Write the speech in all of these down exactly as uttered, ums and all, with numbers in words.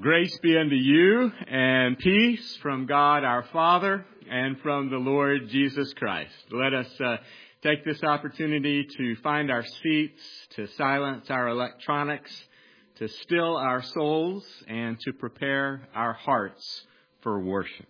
Grace be unto you and peace from God our Father and from the Lord Jesus Christ. Let us uh, take this opportunity to find our seats, to silence our electronics, to still our souls, and to prepare our hearts for worship.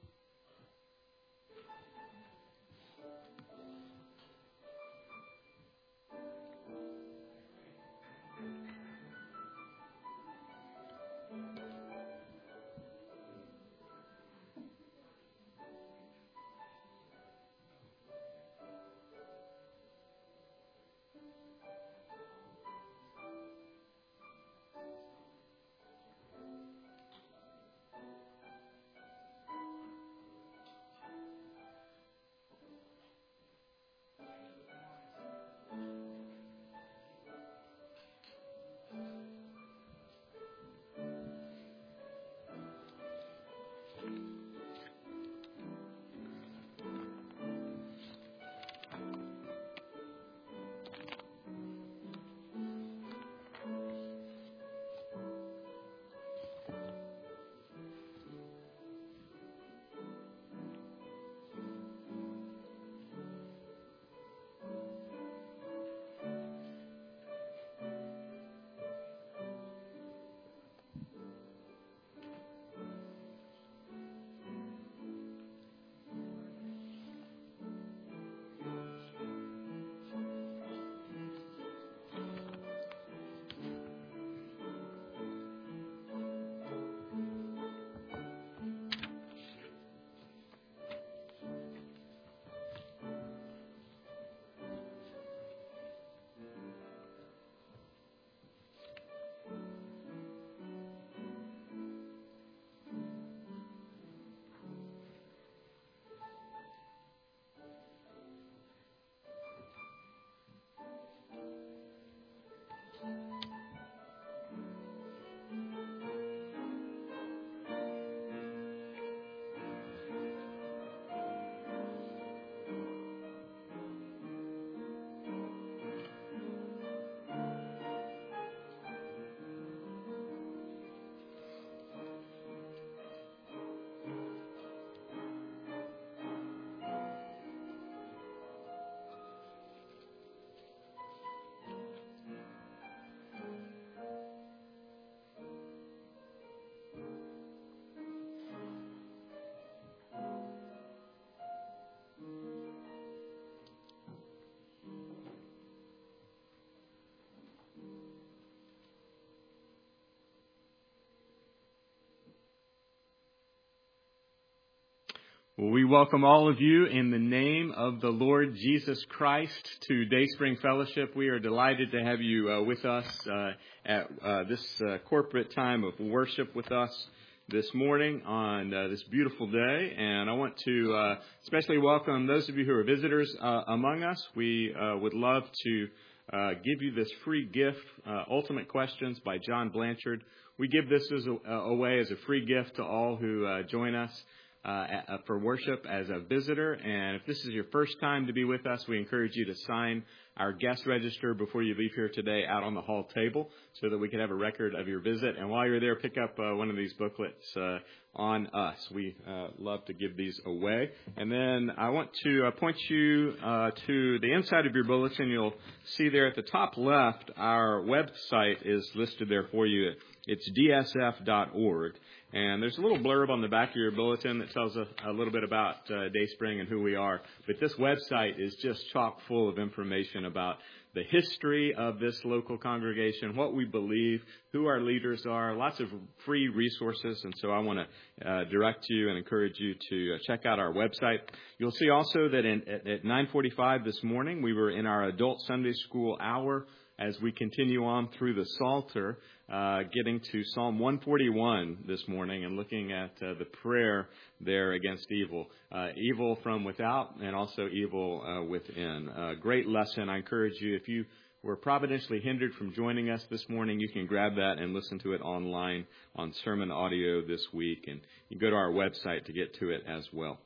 Well, we welcome all of you in the name of the Lord Jesus Christ to Dayspring Fellowship. We are delighted to have you uh, with us uh, at uh, this uh, corporate time of worship with us this morning on uh, this beautiful day. And I want to uh, especially welcome those of you who are visitors uh, among us. We uh, would love to uh, give you this free gift, uh, Ultimate Questions by John Blanchard. We give this as a, away as a free gift to all who uh, join us Uh, for worship as a visitor. And if this is your first time to be with us, we encourage you to sign our guest register before you leave here today out on the hall table so that we can have a record of your visit. And while you're there, pick up uh, one of these booklets uh, on us. We uh, love to give these away. And then I want to uh, point you uh, to the inside of your bulletin. You'll see there at the top left, our website is listed there for you. It's d s f dot org. And there's a little blurb on the back of your bulletin that tells a, a little bit about uh, Dayspring and who we are. But this website is just chock full of information about the history of this local congregation, what we believe, who our leaders are, lots of free resources. And so I want to uh, direct you and encourage you to uh, check out our website. You'll see also that in, at, at nine forty-five this morning, we were in our adult Sunday school hour as we continue on through the Psalter. Uh, getting to Psalm one forty-one this morning and looking at uh, the prayer there against evil. Uh, evil from without and also evil uh, within. Uh, great lesson. I encourage you, if you were providentially hindered from joining us this morning, you can grab that and listen to it online on sermon audio this week. And you can go to our website to get to it as well.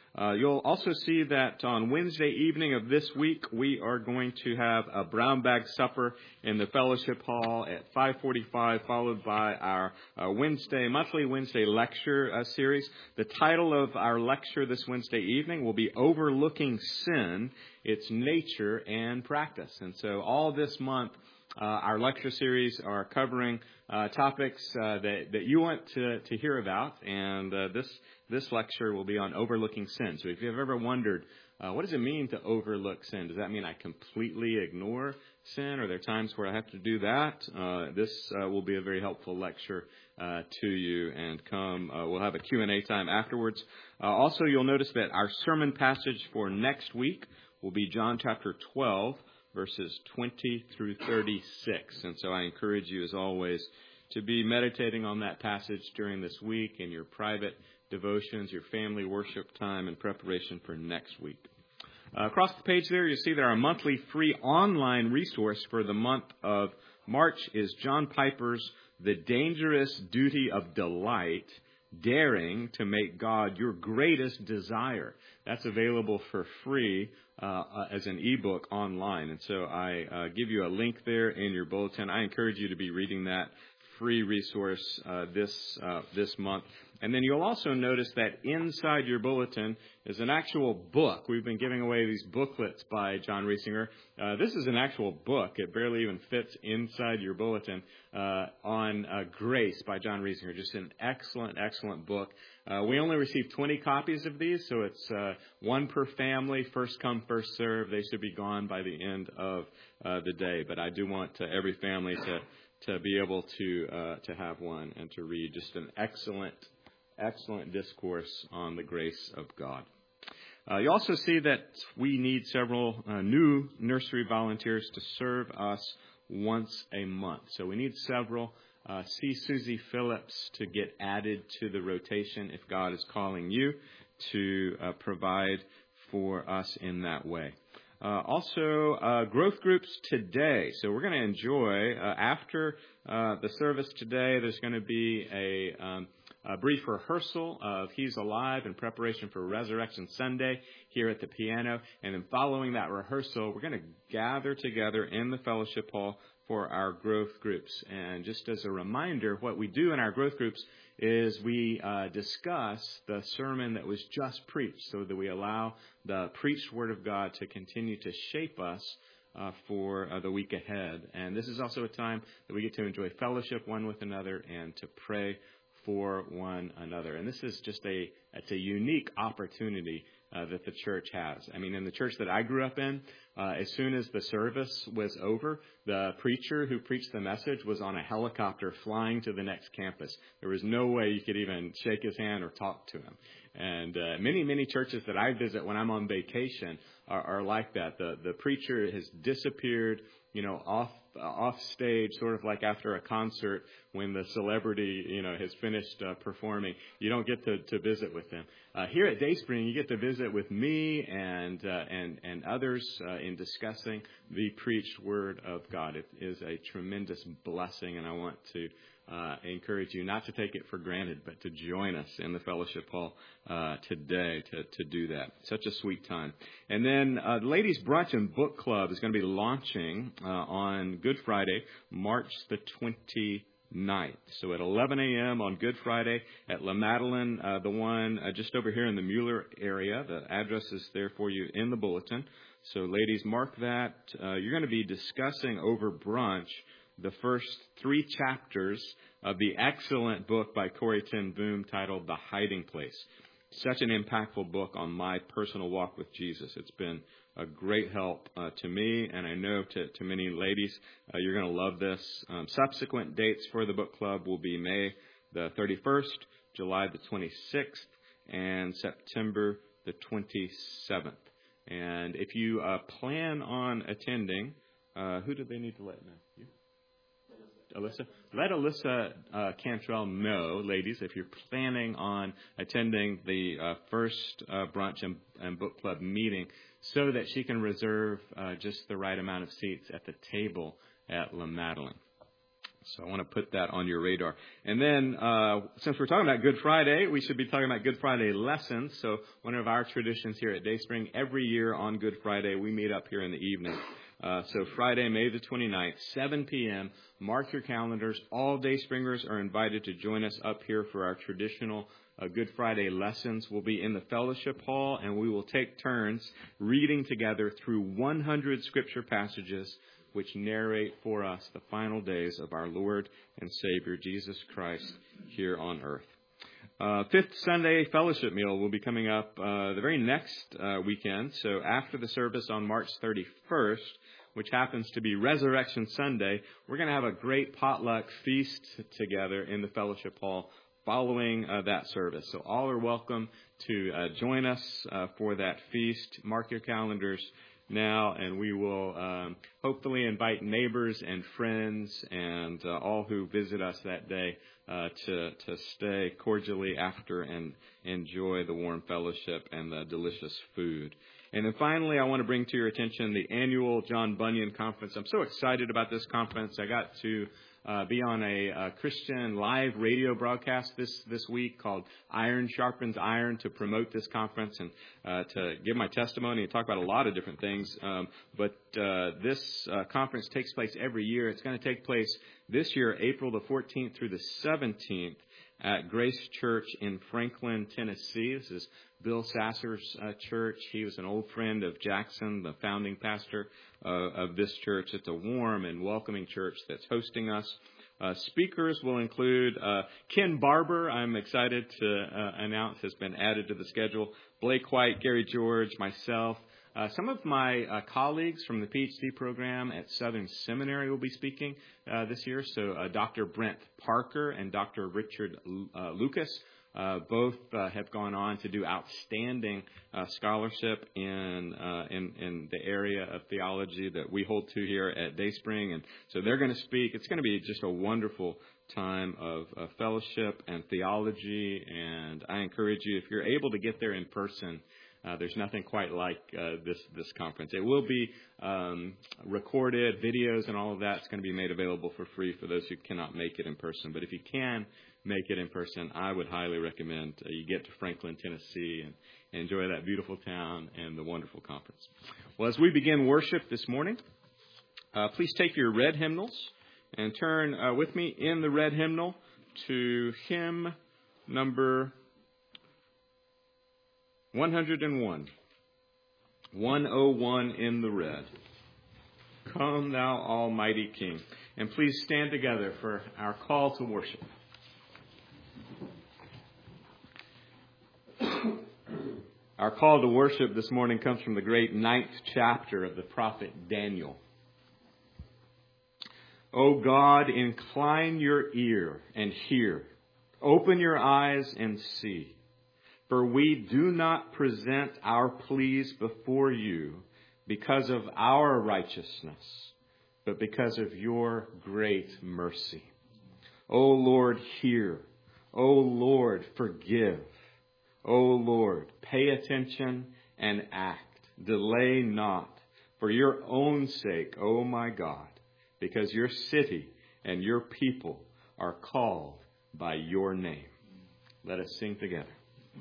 Uh, you'll also see that on Wednesday evening of this week, we are going to have a brown bag supper in the fellowship hall at five forty-five, followed by our uh, Wednesday, monthly Wednesday lecture uh, series. The title of our lecture this Wednesday evening will be Overlooking Sin, Its Nature and Practice. And so all this month, uh, our lecture series are covering uh, topics uh, that, that you want to, to hear about, and uh, this This lecture will be on overlooking sin. So if you've ever wondered, uh, what does it mean to overlook sin? Does that mean I completely ignore sin? Are there times where I have to do that? Uh, this uh, will be a very helpful lecture uh, to you. And come, uh, we'll have a Q and A time afterwards. Uh, also, you'll notice that our sermon passage for next week will be John chapter twelve, verses twenty through thirty-six. And so I encourage you, as always, to be meditating on that passage during this week in your private devotions, your family worship time in preparation for next week. Uh, across the page there, you see that our monthly free online resource for the month of March is John Piper's The Dangerous Duty of Delight, Daring to Make God Your Greatest Desire. That's available for free uh, uh, as an ebook online. And so I uh, give you a link there in your bulletin. I encourage you to be reading that free resource uh, this uh, this month. And then you'll also notice that inside your bulletin is an actual book. We've been giving away these booklets by John Riesinger. Uh, this is an actual book. It barely even fits inside your bulletin uh, on uh, Grace by John Riesinger. Just an excellent, excellent book. Uh, we only received twenty copies of these, so it's uh, one per family, first come, first serve. They should be gone by the end of uh, the day. But I do want uh, every family to to be able to uh, to have one and to read. Just an excellent Excellent discourse on the grace of God. Uh, you also see that we need several uh, new nursery volunteers to serve us once a month. So we need several. Uh, see Susie Phillips to get added to the rotation if God is calling you to uh, provide for us in that way. Uh, also, uh, growth groups today. So we're going to enjoy, uh, after uh, the service today, there's going to be a... Um, A brief rehearsal of He's Alive in preparation for Resurrection Sunday here at the piano. And then following that rehearsal, we're going to gather together in the fellowship hall for our growth groups. And just as a reminder, what we do in our growth groups is we uh, discuss the sermon that was just preached so that we allow the preached Word of God to continue to shape us uh, for uh, the week ahead. And this is also a time that we get to enjoy fellowship one with another and to pray for one another. And this is just a, it's a unique opportunity uh, that the church has. I mean, in the church that I grew up in, uh, as soon as the service was over, the preacher who preached the message was on a helicopter flying to the next campus. There was no way you could even shake his hand or talk to him. And uh, many, many churches that I visit when I'm on vacation are, are like that. The, the preacher has disappeared, you know, off uh, off stage, sort of like after a concert when the celebrity, you know, has finished uh, performing. You don't get to, to visit with them. Uh, here at Dayspring, you get to visit with me and uh, and and others uh, in discussing the preached Word of God. It is a tremendous blessing, and I want to uh, encourage you not to take it for granted, but to join us in the fellowship hall uh, today to, to do that. Such a sweet time. And then uh, the Ladies Brunch and Book Club is going to be launching uh, on Good Friday, March the twenty-ninth. So at eleven a.m. on Good Friday at La Madeleine, uh, the one uh, just over here in the Mueller area. The address is there for you in the bulletin. So ladies, mark that. Uh, you're going to be discussing over brunch the first three chapters of the excellent book by Corrie ten Boom titled The Hiding Place. Such an impactful book on my personal walk with Jesus. It's been a great help uh, to me, and I know to, to many ladies, uh, you're going to love this. Um, subsequent dates for the book club will be May the thirty-first, July the twenty-sixth, and September the twenty-seventh. And if you uh, plan on attending, uh, who do they need to let know? You? Alyssa? Let Alyssa uh, Cantrell know, ladies, if you're planning on attending the uh, first uh, brunch and, and book club meeting, so that she can reserve uh, just the right amount of seats at the table at La Madeleine. So I want to put that on your radar. And then, uh, since we're talking about Good Friday, we should be talking about Good Friday lessons. So one of our traditions here at Dayspring, every year on Good Friday, we meet up here in the evening. Uh, so Friday, May the twenty-ninth, seven p.m., mark your calendars. All Dayspringers are invited to join us up here for our traditional uh, Good Friday lessons. We'll be in the fellowship hall, and we will take turns reading together through one hundred scripture passages which narrate for us the final days of our Lord and Savior, Jesus Christ, here on earth. Uh, Fifth Sunday fellowship meal will be coming up uh, the very next uh, weekend. So after the service on March thirty-first, which happens to be Resurrection Sunday, we're going to have a great potluck feast together in the fellowship hall following uh, that service. So all are welcome to uh, join us uh, for that feast. Mark your calendars now, and we will um, hopefully invite neighbors and friends and uh, all who visit us that day uh, to to stay cordially after and enjoy the warm fellowship and the delicious food. And then finally, I want to bring to your attention the annual John Bunyan Conference. I'm so excited about this conference. I got to uh, be on a, a Christian live radio broadcast this, this week called Iron Sharpens Iron to promote this conference and uh, to give my testimony and talk about a lot of different things. Um, but uh, this uh, conference takes place every year. It's going to take place this year, April the fourteenth through the seventeenth. At Grace Church in Franklin, Tennessee. This is Bill Sasser's uh, church. He was an old friend of Jackson, the founding pastor uh, of this church. It's a warm and welcoming church that's hosting us. Uh, speakers will include uh, Ken Barber, I'm excited to uh, announce, has been added to the schedule. Blake White, Gary George, myself. Uh, some of my uh, colleagues from the P H D program at Southern Seminary will be speaking uh, this year. So uh, Doctor Brent Parker and Doctor Richard uh, Lucas uh, both uh, have gone on to do outstanding uh, scholarship in, uh, in in the area of theology that we hold to here at Dayspring. And so they're going to speak. It's going to be just a wonderful time of uh, fellowship and theology. And I encourage you, if you're able to get there in person, Uh, there's nothing quite like uh, this this conference. It will be um, recorded, videos and all of that is going to be made available for free for those who cannot make it in person. But if you can make it in person, I would highly recommend uh, you get to Franklin, Tennessee, and enjoy that beautiful town and the wonderful conference. Well, as we begin worship this morning, uh, please take your red hymnals and turn uh, with me in the red hymnal to hymn number one hundred one. one oh one in the red. Come, thou Almighty King. And please stand together for our call to worship. Our call to worship this morning comes from the great ninth chapter of the prophet Daniel. O God, incline your ear and hear. Open your eyes and see. For we do not present our pleas before you because of our righteousness, but because of your great mercy. O Lord, hear. O Lord, forgive. O Lord, pay attention and act. Delay not for your own sake, O my God, because your city and your people are called by your name. Let us sing together.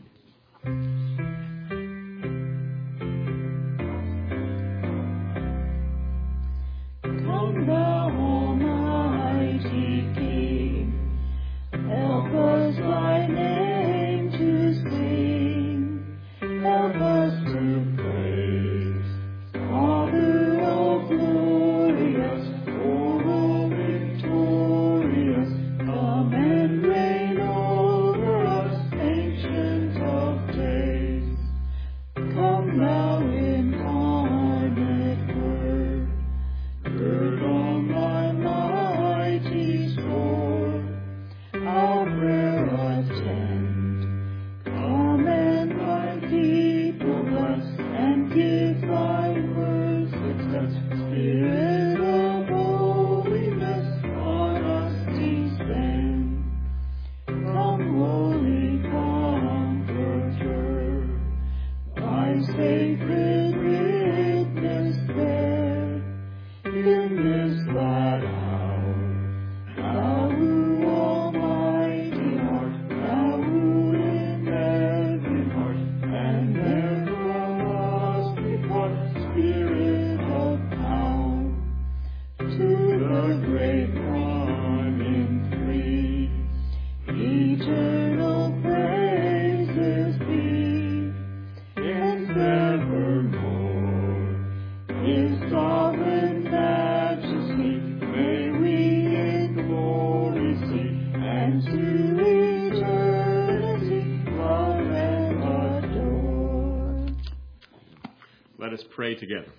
Come, thou Almighty King, help us thy name to sing, help us to praise. Father all glorious, all victorious, come and reign over us, ancient of days. together.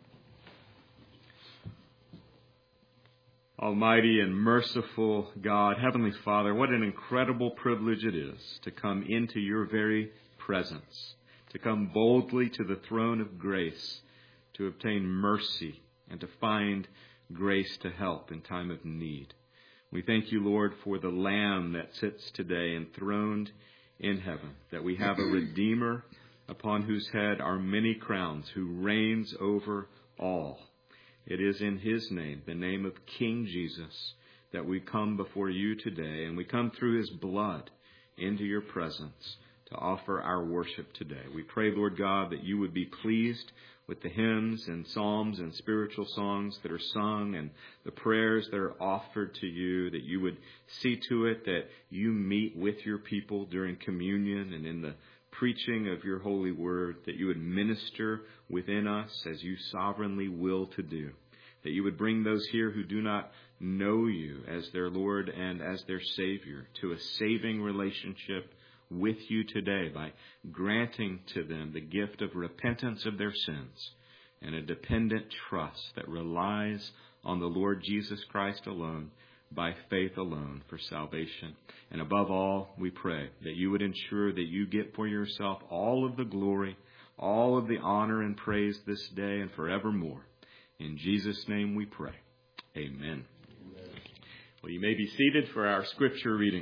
Almighty and merciful God, Heavenly Father, what an incredible privilege it is to come into your very presence, to come boldly to the throne of grace, to obtain mercy and to find grace to help in time of need. We thank you, Lord, for the Lamb that sits today enthroned in heaven, that we have a Redeemer upon whose head are many crowns, who reigns over all. It is in his name, the name of King Jesus, that we come before you today, and we come through his blood into your presence to offer our worship today. We pray, Lord God, that you would be pleased with the hymns and psalms and spiritual songs that are sung and the prayers that are offered to you, that you would see to it that you meet with your people during communion and in the preaching of your holy word, that you would minister within us as you sovereignly will to do, that you would bring those here who do not know you as their Lord and as their Savior to a saving relationship with you today by granting to them the gift of repentance of their sins and a dependent trust that relies on the Lord Jesus Christ alone, by faith alone, for salvation. And above all, we pray that you would ensure that you get for yourself all of the glory, all of the honor and praise this day and forevermore. In Jesus' name we pray. Amen. Amen. Well, you may be seated for our scripture reading.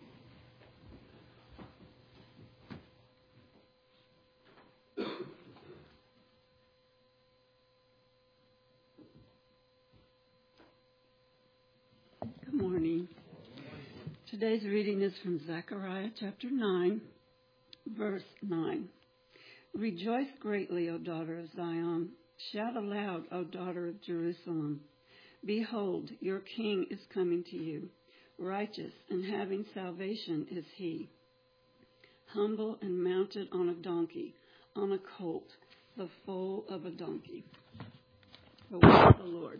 Today's reading is from Zechariah chapter nine, verse nine. Rejoice greatly, O daughter of Zion. Shout aloud, O daughter of Jerusalem. Behold, your king is coming to you. Righteous and having salvation is he. Humble and mounted on a donkey, on a colt, the foal of a donkey. The word of the Lord.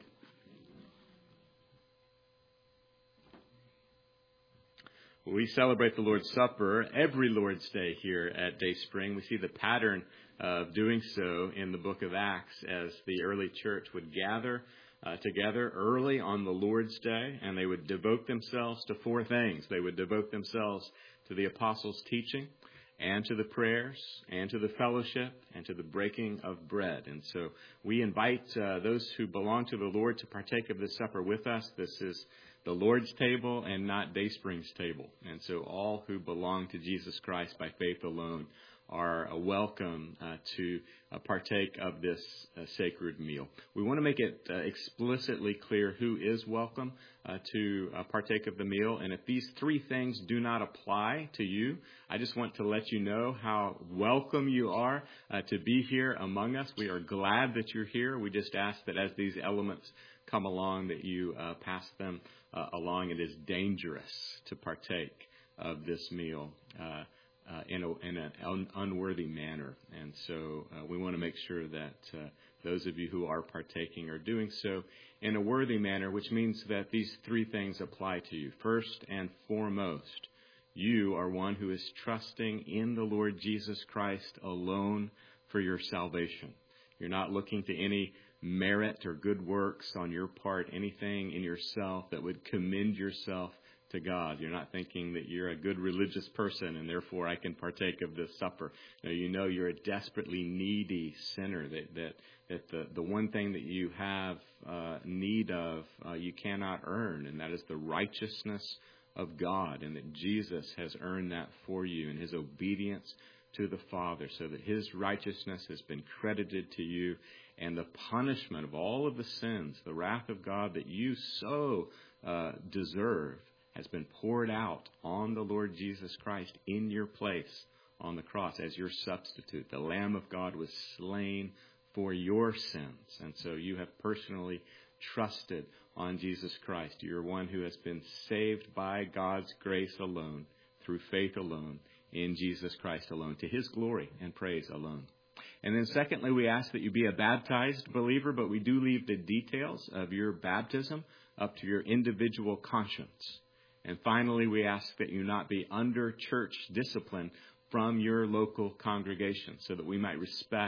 We celebrate the Lord's Supper every Lord's Day here at Dayspring. We see the pattern of doing so in the book of Acts as the early church would gather uh, together early on the Lord's Day, and they would devote themselves to four things. They would devote themselves to the apostles' teaching, and to the prayers, and to the fellowship, and to the breaking of bread. And so we invite uh, those who belong to the Lord to partake of this supper with us. This is the Lord's table and not Dayspring's table. And so all who belong to Jesus Christ by faith alone are welcome uh, to uh, partake of this uh, sacred meal. We want to make it uh, explicitly clear who is welcome uh, to uh, partake of the meal. And if these three things do not apply to you, I just want to let you know how welcome you are uh, to be here among us. We are glad that you're here. We just ask that as these elements come along, that you uh, pass them uh, along. It is dangerous to partake of this meal uh, uh, in, a, in an un- unworthy manner. And so uh, we want to make sure that uh, those of you who are partaking are doing so in a worthy manner, which means that these three things apply to you. First and foremost, you are one who is trusting in the Lord Jesus Christ alone for your salvation. You're not looking to any merit or good works on your part, anything in yourself that would commend yourself to God. You're not thinking that you're a good religious person and therefore I can partake of this supper. No, you know you're a desperately needy sinner, that that, that the, the one thing that you have uh, need of uh, you cannot earn, and that is the righteousness of God, and that Jesus has earned that for you in his obedience to the Father, so that his righteousness has been credited to you, and the punishment of all of the sins, the wrath of God that you so uh, deserve, has been poured out on the Lord Jesus Christ in your place on the cross as your substitute. The Lamb of God was slain for your sins, and so you have personally trusted on Jesus Christ. You're one who has been saved by God's grace alone, through faith alone, in Jesus Christ alone, to his glory and praise alone. And then secondly, we ask that you be a baptized believer, but we do leave the details of your baptism up to your individual conscience. And finally, we ask that you not be under church discipline from your local congregation, so that we might respect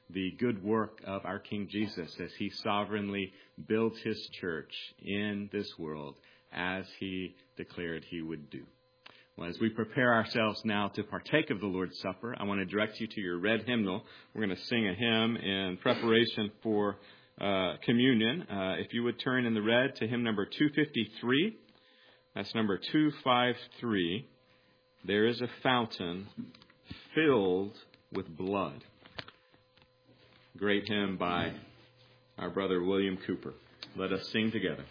the good work of our King Jesus as he sovereignly builds his church in this world as he declared he would do. Well, as we prepare ourselves now to partake of the Lord's Supper, I want to direct you to your red hymnal. We're going to sing a hymn in preparation for uh, communion. Uh, if you would turn in the red to hymn number two fifty-three. That's number two fifty-three. There is a fountain filled with blood. Great hymn by our brother William Cooper. Let us sing together.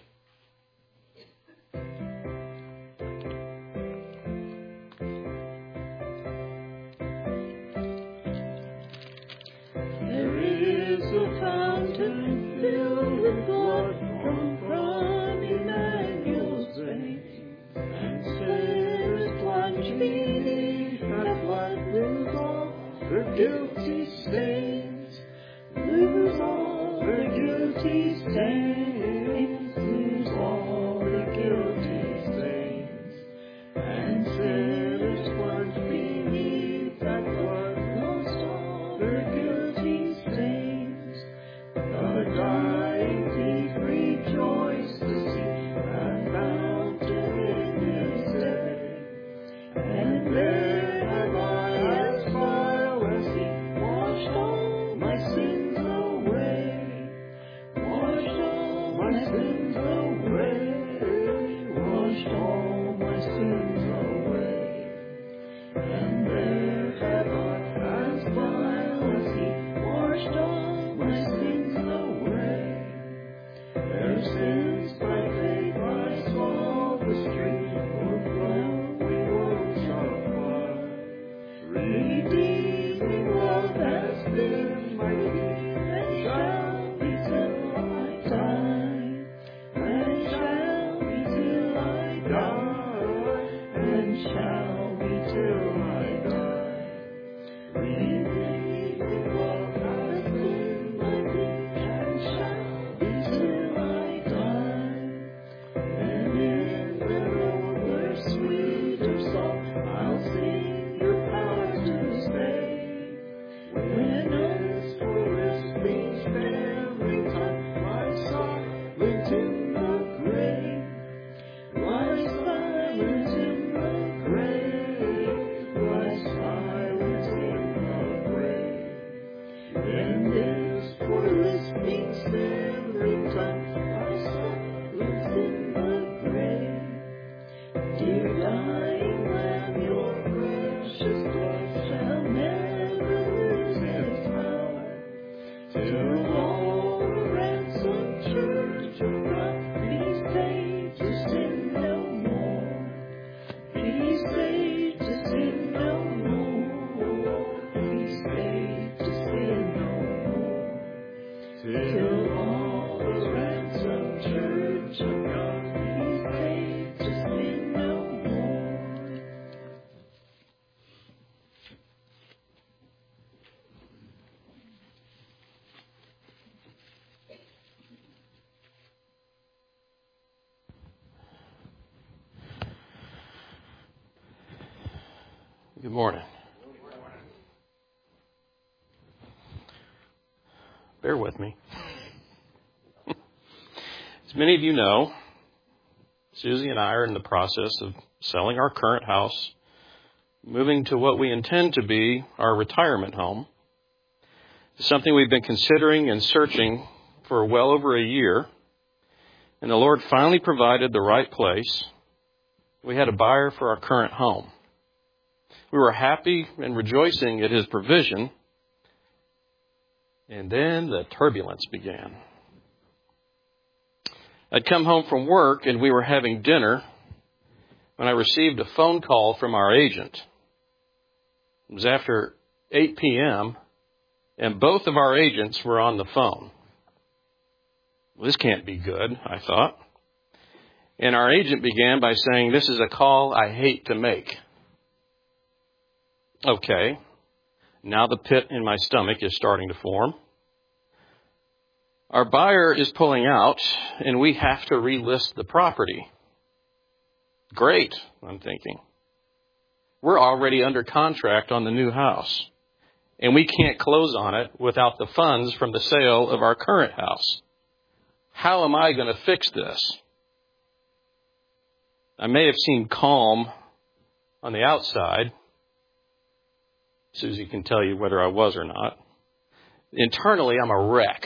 There is a fountain filled with blood from, from Emmanuel's veins, and sinners plunge beneath that blood lose all their guilty stains, lose all their guilty stains, lose all their guilty stains, and sinners plunge beneath that blood lost all their guilty stains. The dying thief rejoiced to see that fountain in his day, and there have I as vile as he washed all my sins away, washed all my sins away, washed all my sins away, and there have I as vile as he washed all my sins away. Their sins by faith I saw the stream of flowing rose of blood. Redeeming love has been my theme, and shall be till I die, and shall be till I die, and shall be till I die. Redeeming love has been my theme, and shall be till I die. And in the road where sweeter song I'll sing your power to stay. When us for listening every time lie silent in the grave, lie silent in the grave, lie silent in the grave. And this for listening every time lie silent in the grave. Dear dying Lamb, your precious blood shall never lose its power, till all the ransomed church of God be saved to sin no more, be saved to sin no more, be saved to sin no more, till all the ransomed church of God be saved to sin no more. Good morning. Bear with me. As many of you know, Susie and I are in the process of selling our current house, moving to what we intend to be our retirement home. It's something we've been considering and searching for well over a year, and the Lord finally provided the right place. We had a buyer for our current home. We were happy and rejoicing at his provision, and then the turbulence began. I'd come home from work and we were having dinner when I received a phone call from our agent. It was after eight p.m. and both of our agents were on the phone. Well, this can't be good, I thought. And our agent began by saying, "This is a call I hate to make." Okay, now the pit in my stomach is starting to form. Our buyer is pulling out, and we have to relist the property. Great, I'm thinking. We're already under contract on the new house, and we can't close on it without the funds from the sale of our current house. How am I going to fix this? I may have seemed calm on the outside. Susie can tell you whether I was or not. Internally, I'm a wreck.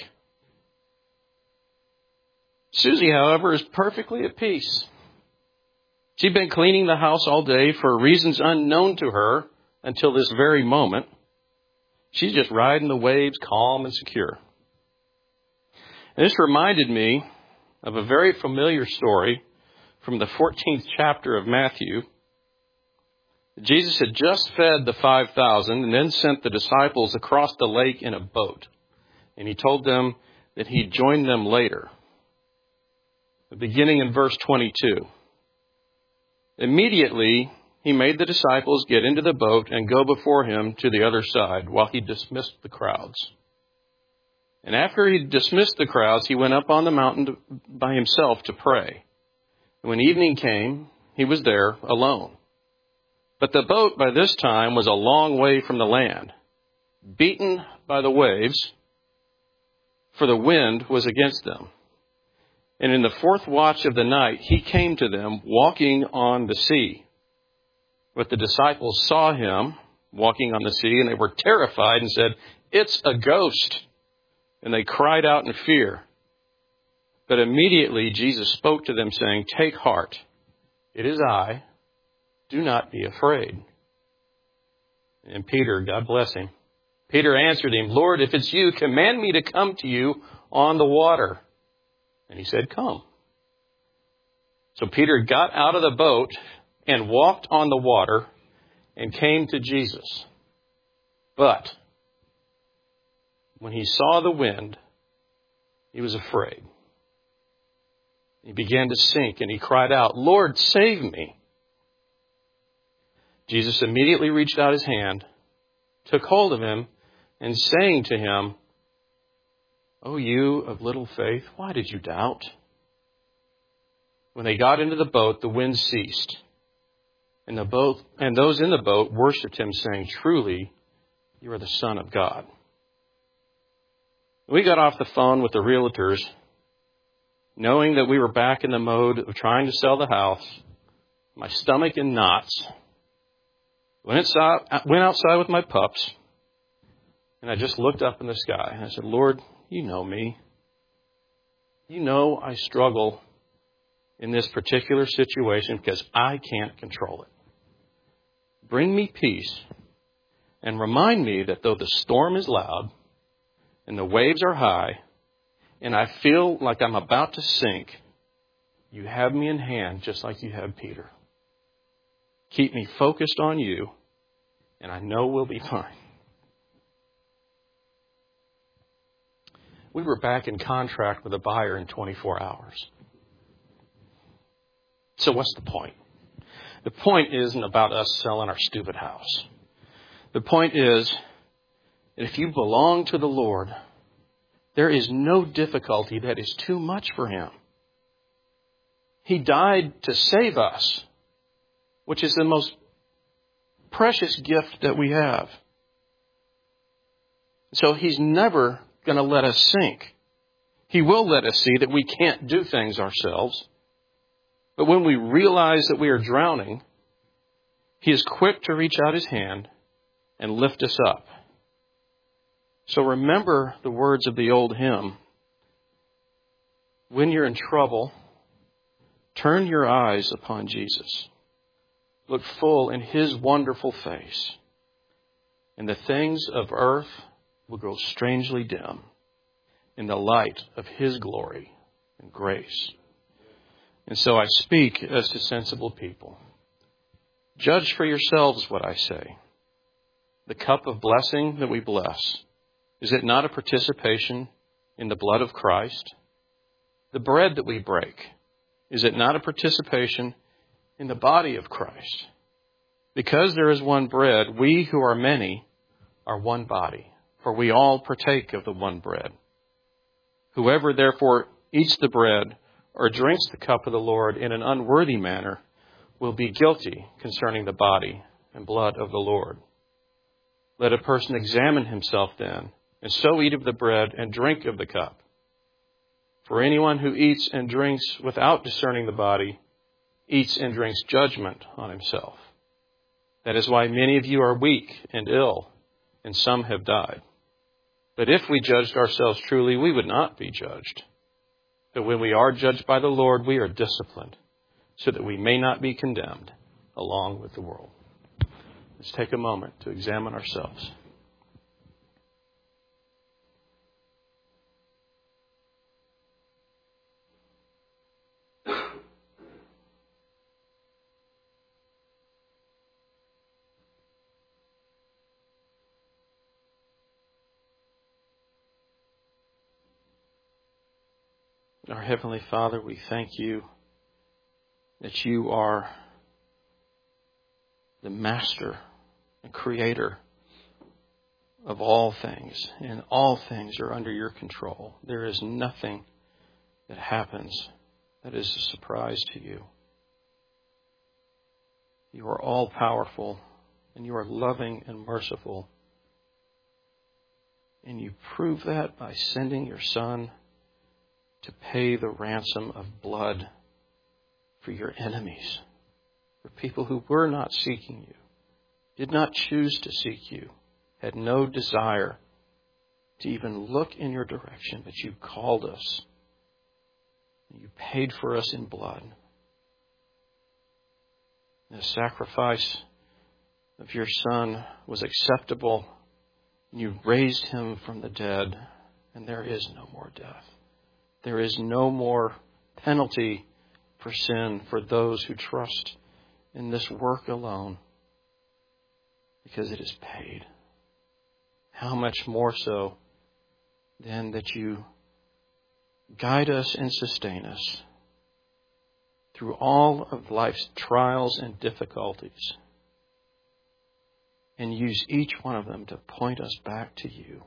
Susie, however, is perfectly at peace. She'd been cleaning the house all day for reasons unknown to her until this very moment. She's just riding the waves, calm and secure. And this reminded me of a very familiar story from the fourteenth chapter of Matthew. Jesus had just fed the five thousand and then sent the disciples across the lake in a boat. And he told them that he'd join them later. Beginning in verse twenty-two. Immediately, he made the disciples get into the boat and go before him to the other side while he dismissed the crowds. And after he dismissed the crowds, he went up on the mountain to, by himself to pray. And when evening came, he was there alone. But the boat by this time was a long way from the land, beaten by the waves, for the wind was against them. And in the fourth watch of the night, he came to them walking on the sea. But the disciples saw him walking on the sea, and they were terrified and said, "It's a ghost." And they cried out in fear. But immediately Jesus spoke to them, saying, "Take heart, it is I. Do not be afraid." And Peter, God bless him, Peter answered him, "Lord, if it's you, command me to come to you on the water." And he said, "Come." So Peter got out of the boat and walked on the water and came to Jesus. But when he saw the wind, he was afraid. He began to sink and he cried out, "Lord, save me." Jesus immediately reached out his hand, took hold of him, and saying to him, "O you of little faith, why did you doubt?" When they got into the boat, the wind ceased. And the boat and those in the boat worshipped him, saying, "Truly, you are the Son of God." We got off the phone with the realtors, knowing that we were back in the mode of trying to sell the house, my stomach in knots. Went outside, went outside with my pups, and I just looked up in the sky. And I said, "Lord, you know me. You know I struggle in this particular situation because I can't control it. Bring me peace and remind me that though the storm is loud and the waves are high and I feel like I'm about to sink, you have me in hand just like you have Peter. Keep me focused on you, and I know we'll be fine." We were back in contract with a buyer in twenty-four hours. So what's the point? The point isn't about us selling our stupid house. The point is that if you belong to the Lord, there is no difficulty that is too much for him. He died to save us, which is the most precious gift that we have. So he's never going to let us sink. He will let us see that we can't do things ourselves. But when we realize that we are drowning, he is quick to reach out his hand and lift us up. So remember the words of the old hymn. When you're in trouble, turn your eyes upon Jesus. Look full in his wonderful face, and the things of earth will grow strangely dim in the light of his glory and grace. And so I speak as to sensible people. Judge for yourselves what I say. The cup of blessing that we bless, is it not a participation in the blood of Christ? The bread that we break, is it not a participation in the body of Christ? Because there is one bread, we who are many are one body, for we all partake of the one bread. Whoever therefore eats the bread or drinks the cup of the Lord in an unworthy manner will be guilty concerning the body and blood of the Lord. Let a person examine himself then, and so eat of the bread and drink of the cup. For anyone who eats and drinks without discerning the body eats and drinks judgment on himself. That is why many of you are weak and ill, and some have died. But if we judged ourselves truly, we would not be judged. But when we are judged by the Lord, we are disciplined, so that we may not be condemned along with the world. Let's take a moment to examine ourselves. Our Heavenly Father, we thank you that you are the master and creator of all things, and all things are under your control. There is nothing that happens that is a surprise to you. You are all powerful, and you are loving and merciful. And you prove that by sending your Son to pay the ransom of blood for your enemies, for people who were not seeking you, did not choose to seek you, had no desire to even look in your direction, but you called us. You paid for us in blood. The sacrifice of your Son was acceptable. You raised him from the dead, and there is no more death. There is no more penalty for sin for those who trust in this work alone, because it is paid. How much more so then that you guide us and sustain us through all of life's trials and difficulties, and use each one of them to point us back to you.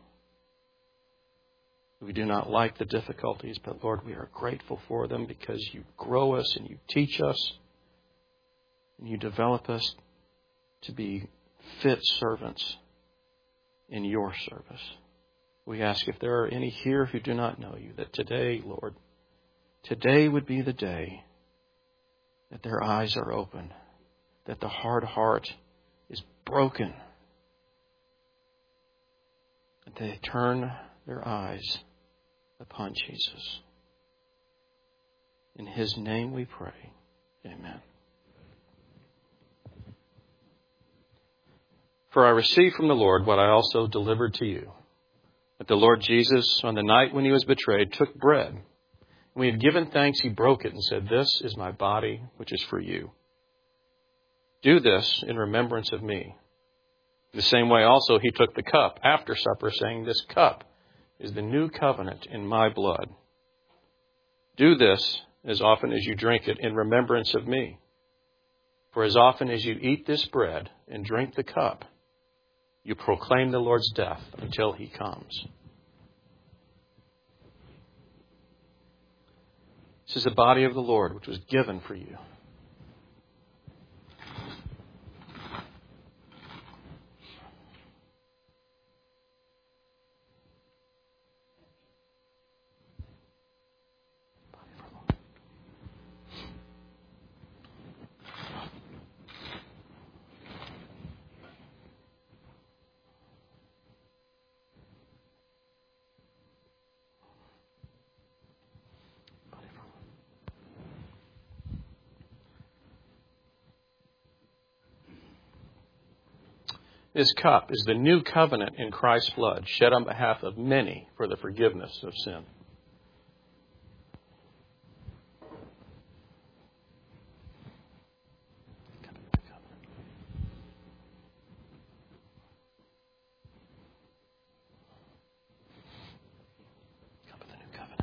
We do not like the difficulties, but Lord, we are grateful for them because you grow us and you teach us and you develop us to be fit servants in your service. We ask if there are any here who do not know you, that today, Lord, today would be the day that their eyes are open, that the hard heart is broken, that they turn their eyes upon Jesus. In his name we pray. Amen. For I received from the Lord what I also delivered to you, that the Lord Jesus, on the night when he was betrayed, took bread. And when he had given thanks, he broke it and said, "This is my body, which is for you. Do this in remembrance of me." In the same way also he took the cup after supper, saying, "This cup is the new covenant in my blood. Do this as often as you drink it in remembrance of me. For as often as you eat this bread and drink the cup, you proclaim the Lord's death until he comes." This is the body of the Lord, which was given for you. This cup is the new covenant in Christ's blood, shed on behalf of many for the forgiveness of sin. Cup of the new covenant.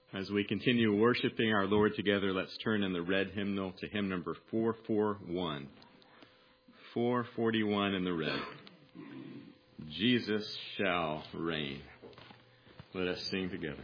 As we continue worshiping our Lord together, let's turn in the red hymnal to hymn number four forty-one. four forty-one in the red. Jesus shall reign. Let us sing together.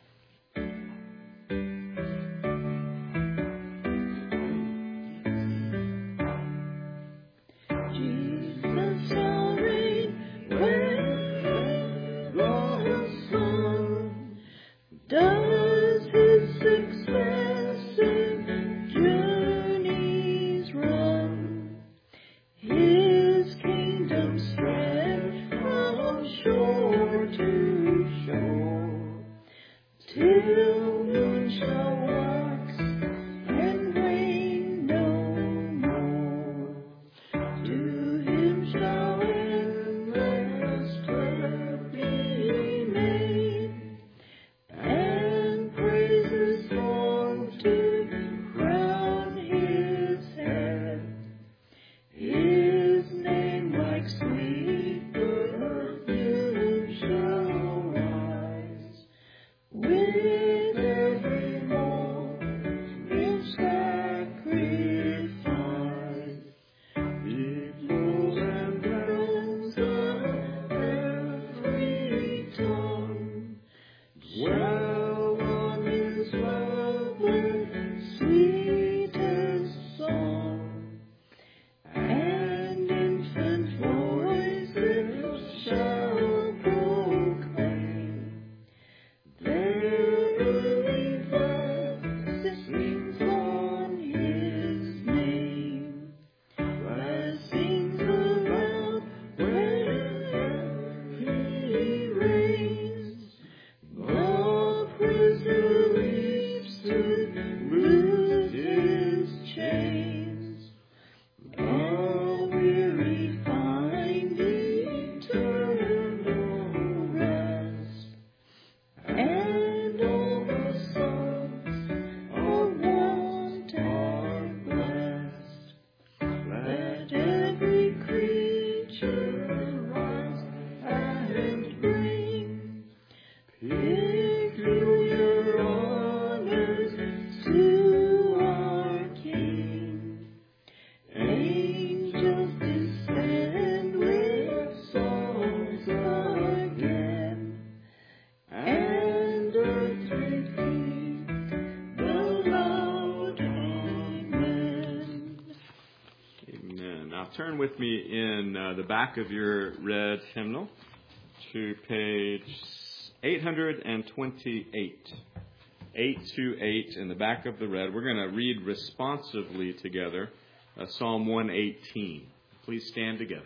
Turn with me in uh, the back of your red hymnal to page eight twenty-eight. eight twenty-eight in the back of the red. We're going to read responsively together uh, Psalm one eighteen. Please stand together.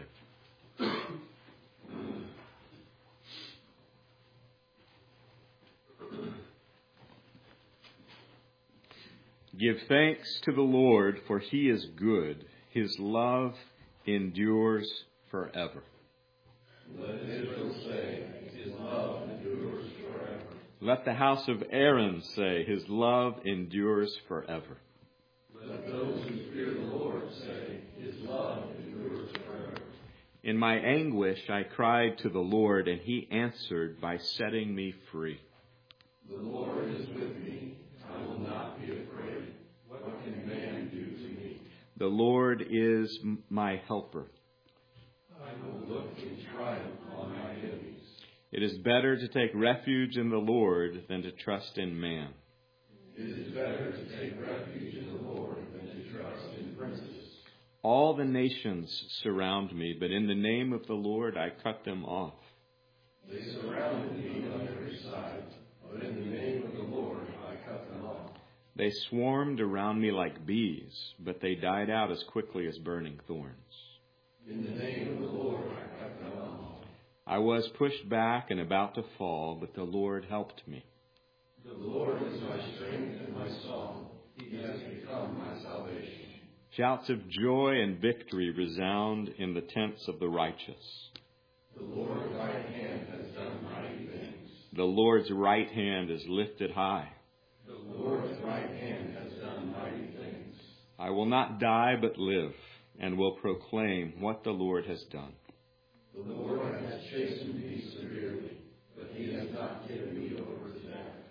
Give thanks to the Lord, for he is good. His love endures forever. Let Israel say, his love endures forever. Let the house of Aaron say, his love endures forever. Let those who fear the Lord say, his love endures forever. In my anguish I cried to the Lord, and he answered by setting me free. The Lord is with me. I will not be afraid. What can man do to me? The Lord is my helper. I will look in triumph on my enemies. It is better to take refuge in the Lord than to trust in man. It is better to take refuge in the Lord than to trust in princes. All the nations surround me, but in the name of the Lord I cut them off. They surrounded me on every side, but in the name of the Lord I cut them off. They swarmed around me like bees, but they died out as quickly as burning thorns. In the name of the Lord I cut them off. I was pushed back and about to fall, but the Lord helped me. The Lord is my strength and my song. He has become my salvation. Shouts of joy and victory resound in the tents of the righteous. The Lord's right hand has done mighty things. The Lord's right hand is lifted high. The Lord's right hand has done mighty things. I will not die but live, and will proclaim what the Lord has done. The Lord has chastened me severely, but he has not given me over to death.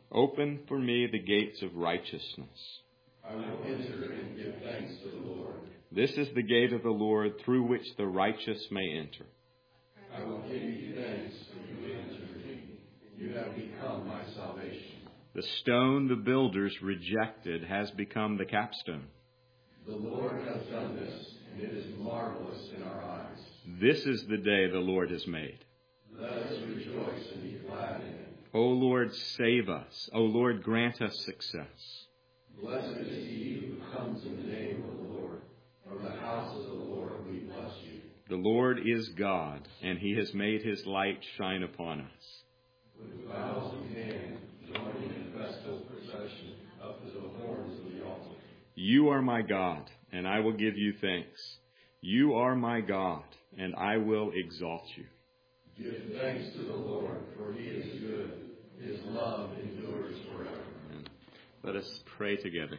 Open for me the gates of righteousness. I will enter and give thanks to the Lord. This is the gate of the Lord through which the righteous may enter. I will give you thanks for you entered me. You have become my salvation. The stone the builders rejected has become the capstone. The Lord has done this, and it is marvelous in our eyes. This is the day the Lord has made. Let us rejoice and be glad in it. O Lord, save us. O Lord, grant us success. Blessed is he who comes in the name of the Lord. From the house of the Lord we bless you. The Lord is God, and he has made his light shine upon us. With vows in hand, joining in festal procession up to the horns of the altar. You are my God, and I will give you thanks. You are my God, and I will exalt you. Give thanks to the Lord, for he is good. His love endures forever. Amen. Let us pray together.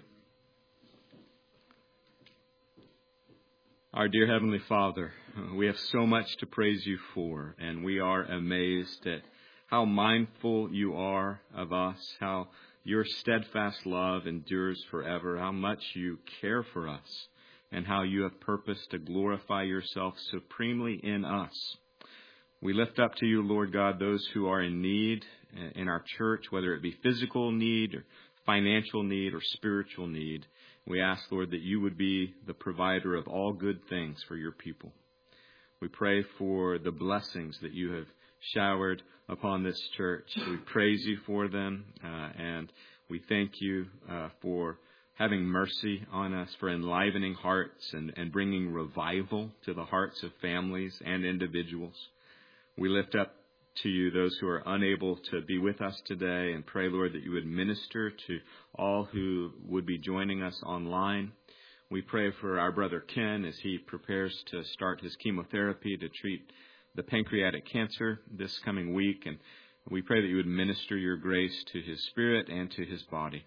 Our dear Heavenly Father, we have so much to praise you for, and we are amazed at how mindful you are of us, how your steadfast love endures forever, how much you care for us, and how you have purposed to glorify yourself supremely in us. We lift up to you, Lord God, those who are in need in our church, whether it be physical need or financial need or spiritual need. We ask, Lord, that you would be the provider of all good things for your people. We pray for the blessings that you have showered upon this church. We praise you for them, uh, and we thank you uh, for having mercy on us, for enlivening hearts and, and bringing revival to the hearts of families and individuals. We lift up to you those who are unable to be with us today and pray, Lord, that you would minister to all who would be joining us online. We pray for our brother Ken as he prepares to start his chemotherapy to treat the pancreatic cancer this coming week. And we pray that you would minister your grace to his spirit and to his body.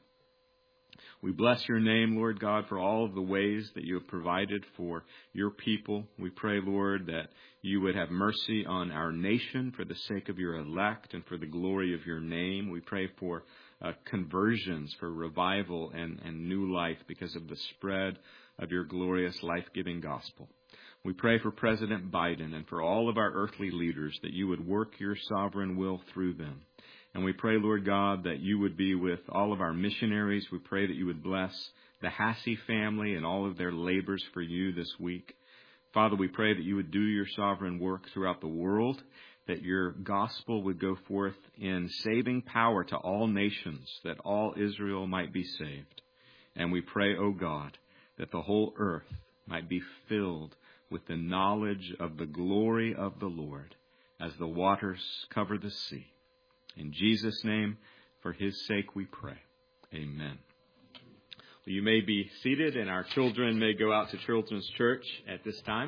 We bless your name, Lord God, for all of the ways that you have provided for your people. We pray, Lord, that you would have mercy on our nation for the sake of your elect and for the glory of your name. We pray for uh, conversions, for revival and, and new life because of the spread of your glorious life-giving gospel. We pray for President Biden and for all of our earthly leaders that you would work your sovereign will through them. And we pray, Lord God, that you would be with all of our missionaries. We pray that you would bless the Hassey family and all of their labors for you this week. Father, we pray that you would do your sovereign work throughout the world, that your gospel would go forth in saving power to all nations, that all Israel might be saved. And we pray, O God, that the whole earth might be filled with the knowledge of the glory of the Lord as the waters cover the sea. In Jesus' name, for his sake we pray. Amen. Well, you may be seated, and our children may go out to Children's Church at this time.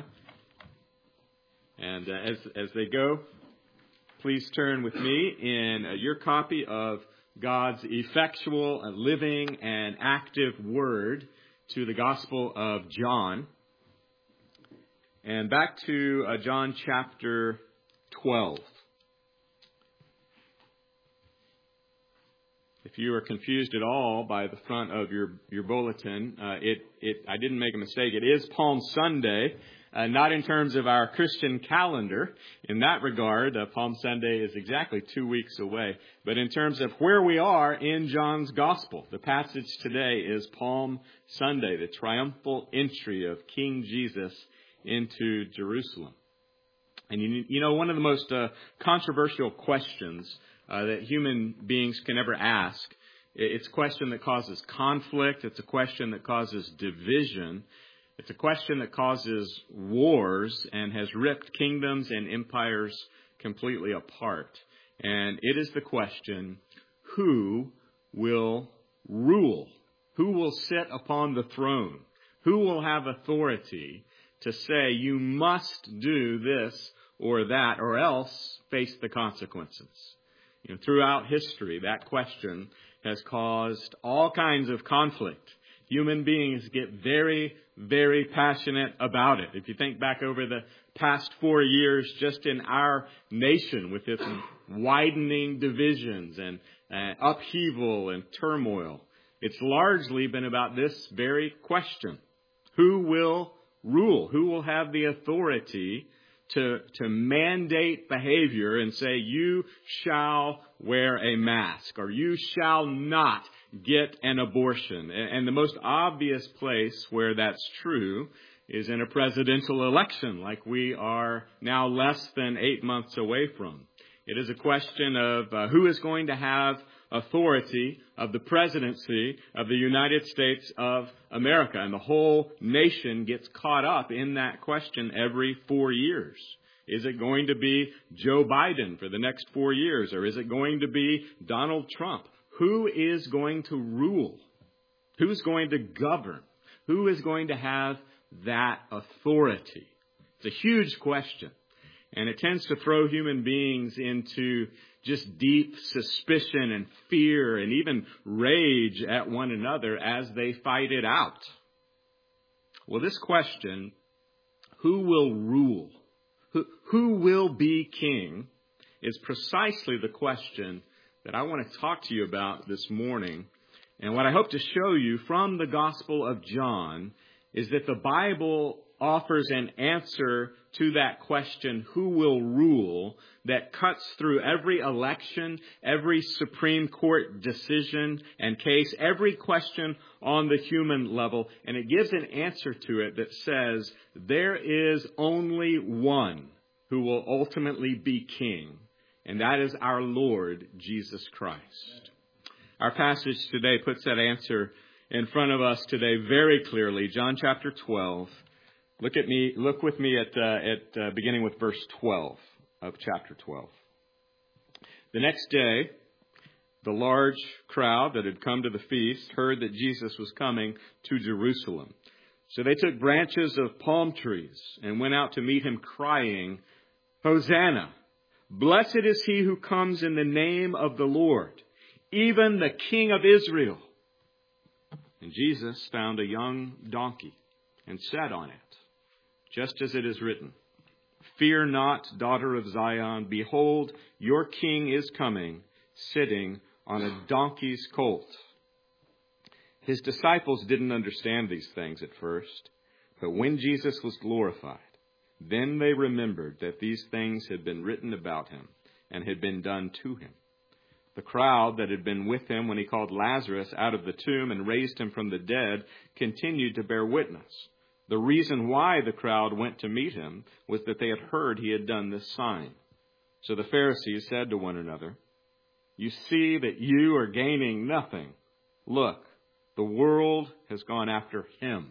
And uh, as, as they go, please turn with me in uh, your copy of God's effectual, uh, living, and active word to the Gospel of John. And back to uh, John chapter twelve. If you are confused at all by the front of your, your bulletin, uh, it, it, I didn't make a mistake. It is Palm Sunday, uh, not in terms of our Christian calendar. In that regard, uh, Palm Sunday is exactly two weeks away. But in terms of where we are in John's Gospel, the passage today is Palm Sunday, the triumphal entry of King Jesus into Jerusalem. And you, you know, one of the most uh, controversial questions Uh, that human beings can ever ask. It's a question that causes conflict. It's a question that causes division. It's a question that causes wars and has ripped kingdoms and empires completely apart. And it is the question, who will rule? Who will sit upon the throne? Who will have authority to say you must do this or that or else face the consequences? You know, throughout history, that question has caused all kinds of conflict Human beings get very, very passionate about it. If you think back over the past four years just in our nation with its widening divisions and uh, upheaval and turmoil, it's largely been about this very question. Who will rule? Who will have the authority to, to mandate behavior and say, you shall wear a mask or you shall not get an abortion? And the most obvious place where that's true is in a presidential election like we are now less than eight months away from. It is a question of uh, who is going to have authority of the presidency of the United States of America. And the whole nation gets caught up in that question every four years. Is it going to be Joe Biden for the next four years? Or is it going to be Donald Trump? Who is going to rule? Who's going to govern? Who is going to have that authority? It's a huge question. And it tends to throw human beings into just deep suspicion and fear and even rage at one another as they fight it out. Well, this question, who will rule? Who, who will be king? Is precisely the question that I want to talk to you about this morning. And what I hope to show you from the Gospel of John is that the Bible offers an answer to that question, who will rule, that cuts through every election, every Supreme Court decision and case, every question on the human level, and it gives an answer to it that says there is only one who will ultimately be king, and that is our Lord Jesus Christ. Our passage today puts that answer in front of us today very clearly. John chapter twelve. Look at me. Look with me at uh, at uh, beginning with verse twelve of chapter twelve. The next day, the large crowd that had come to the feast heard that Jesus was coming to Jerusalem. So they took branches of palm trees and went out to meet him, crying, "Hosanna! Blessed is he who comes in the name of the Lord, even the King of Israel." And Jesus found a young donkey and sat on it, just as it is written, "Fear not, daughter of Zion. Behold, your king is coming, sitting on a donkey's colt." His disciples didn't understand these things at first, but when Jesus was glorified, then they remembered that these things had been written about him and had been done to him. The crowd that had been with him when he called Lazarus out of the tomb and raised him from the dead continued to bear witness. The reason why the crowd went to meet him was that they had heard he had done this sign. So the Pharisees said to one another, "You see that you are gaining nothing. Look, the world has gone after him."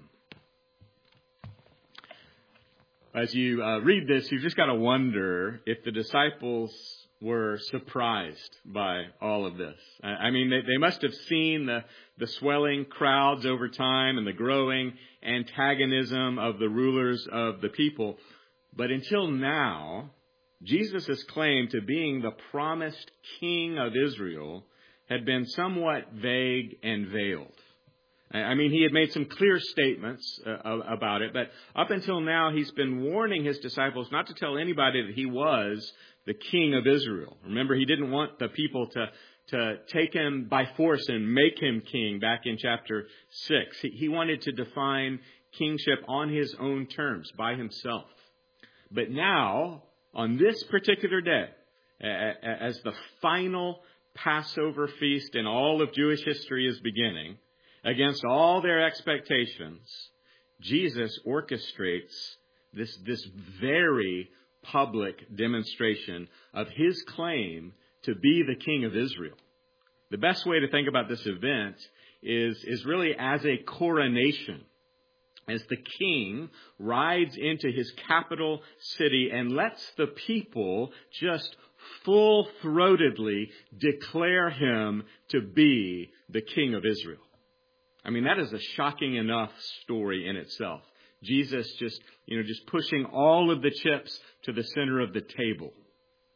As you uh, read this, you've just got to wonder if the disciples were surprised by all of this. I mean, they, they must have seen the, the swelling crowds over time and the growing antagonism of the rulers of the people. But until now, Jesus' claim to being the promised King of Israel had been somewhat vague and veiled. I mean, he had made some clear statements uh, about it, but up until now, he's been warning his disciples not to tell anybody that he was the King of Israel. Remember, he didn't want the people to, to take him by force and make him king back in chapter six. He, he wanted to define kingship on his own terms, by himself. But now, on this particular day, as the final Passover feast in all of Jewish history is beginning, against all their expectations, Jesus orchestrates this, this very public demonstration of his claim to be the King of Israel. The best way to think about this event is, is really as a coronation, as the king rides into his capital city and lets the people just full-throatedly declare him to be the King of Israel. I mean, that is a shocking enough story in itself. Jesus just, you know, just pushing all of the chips to the center of the table.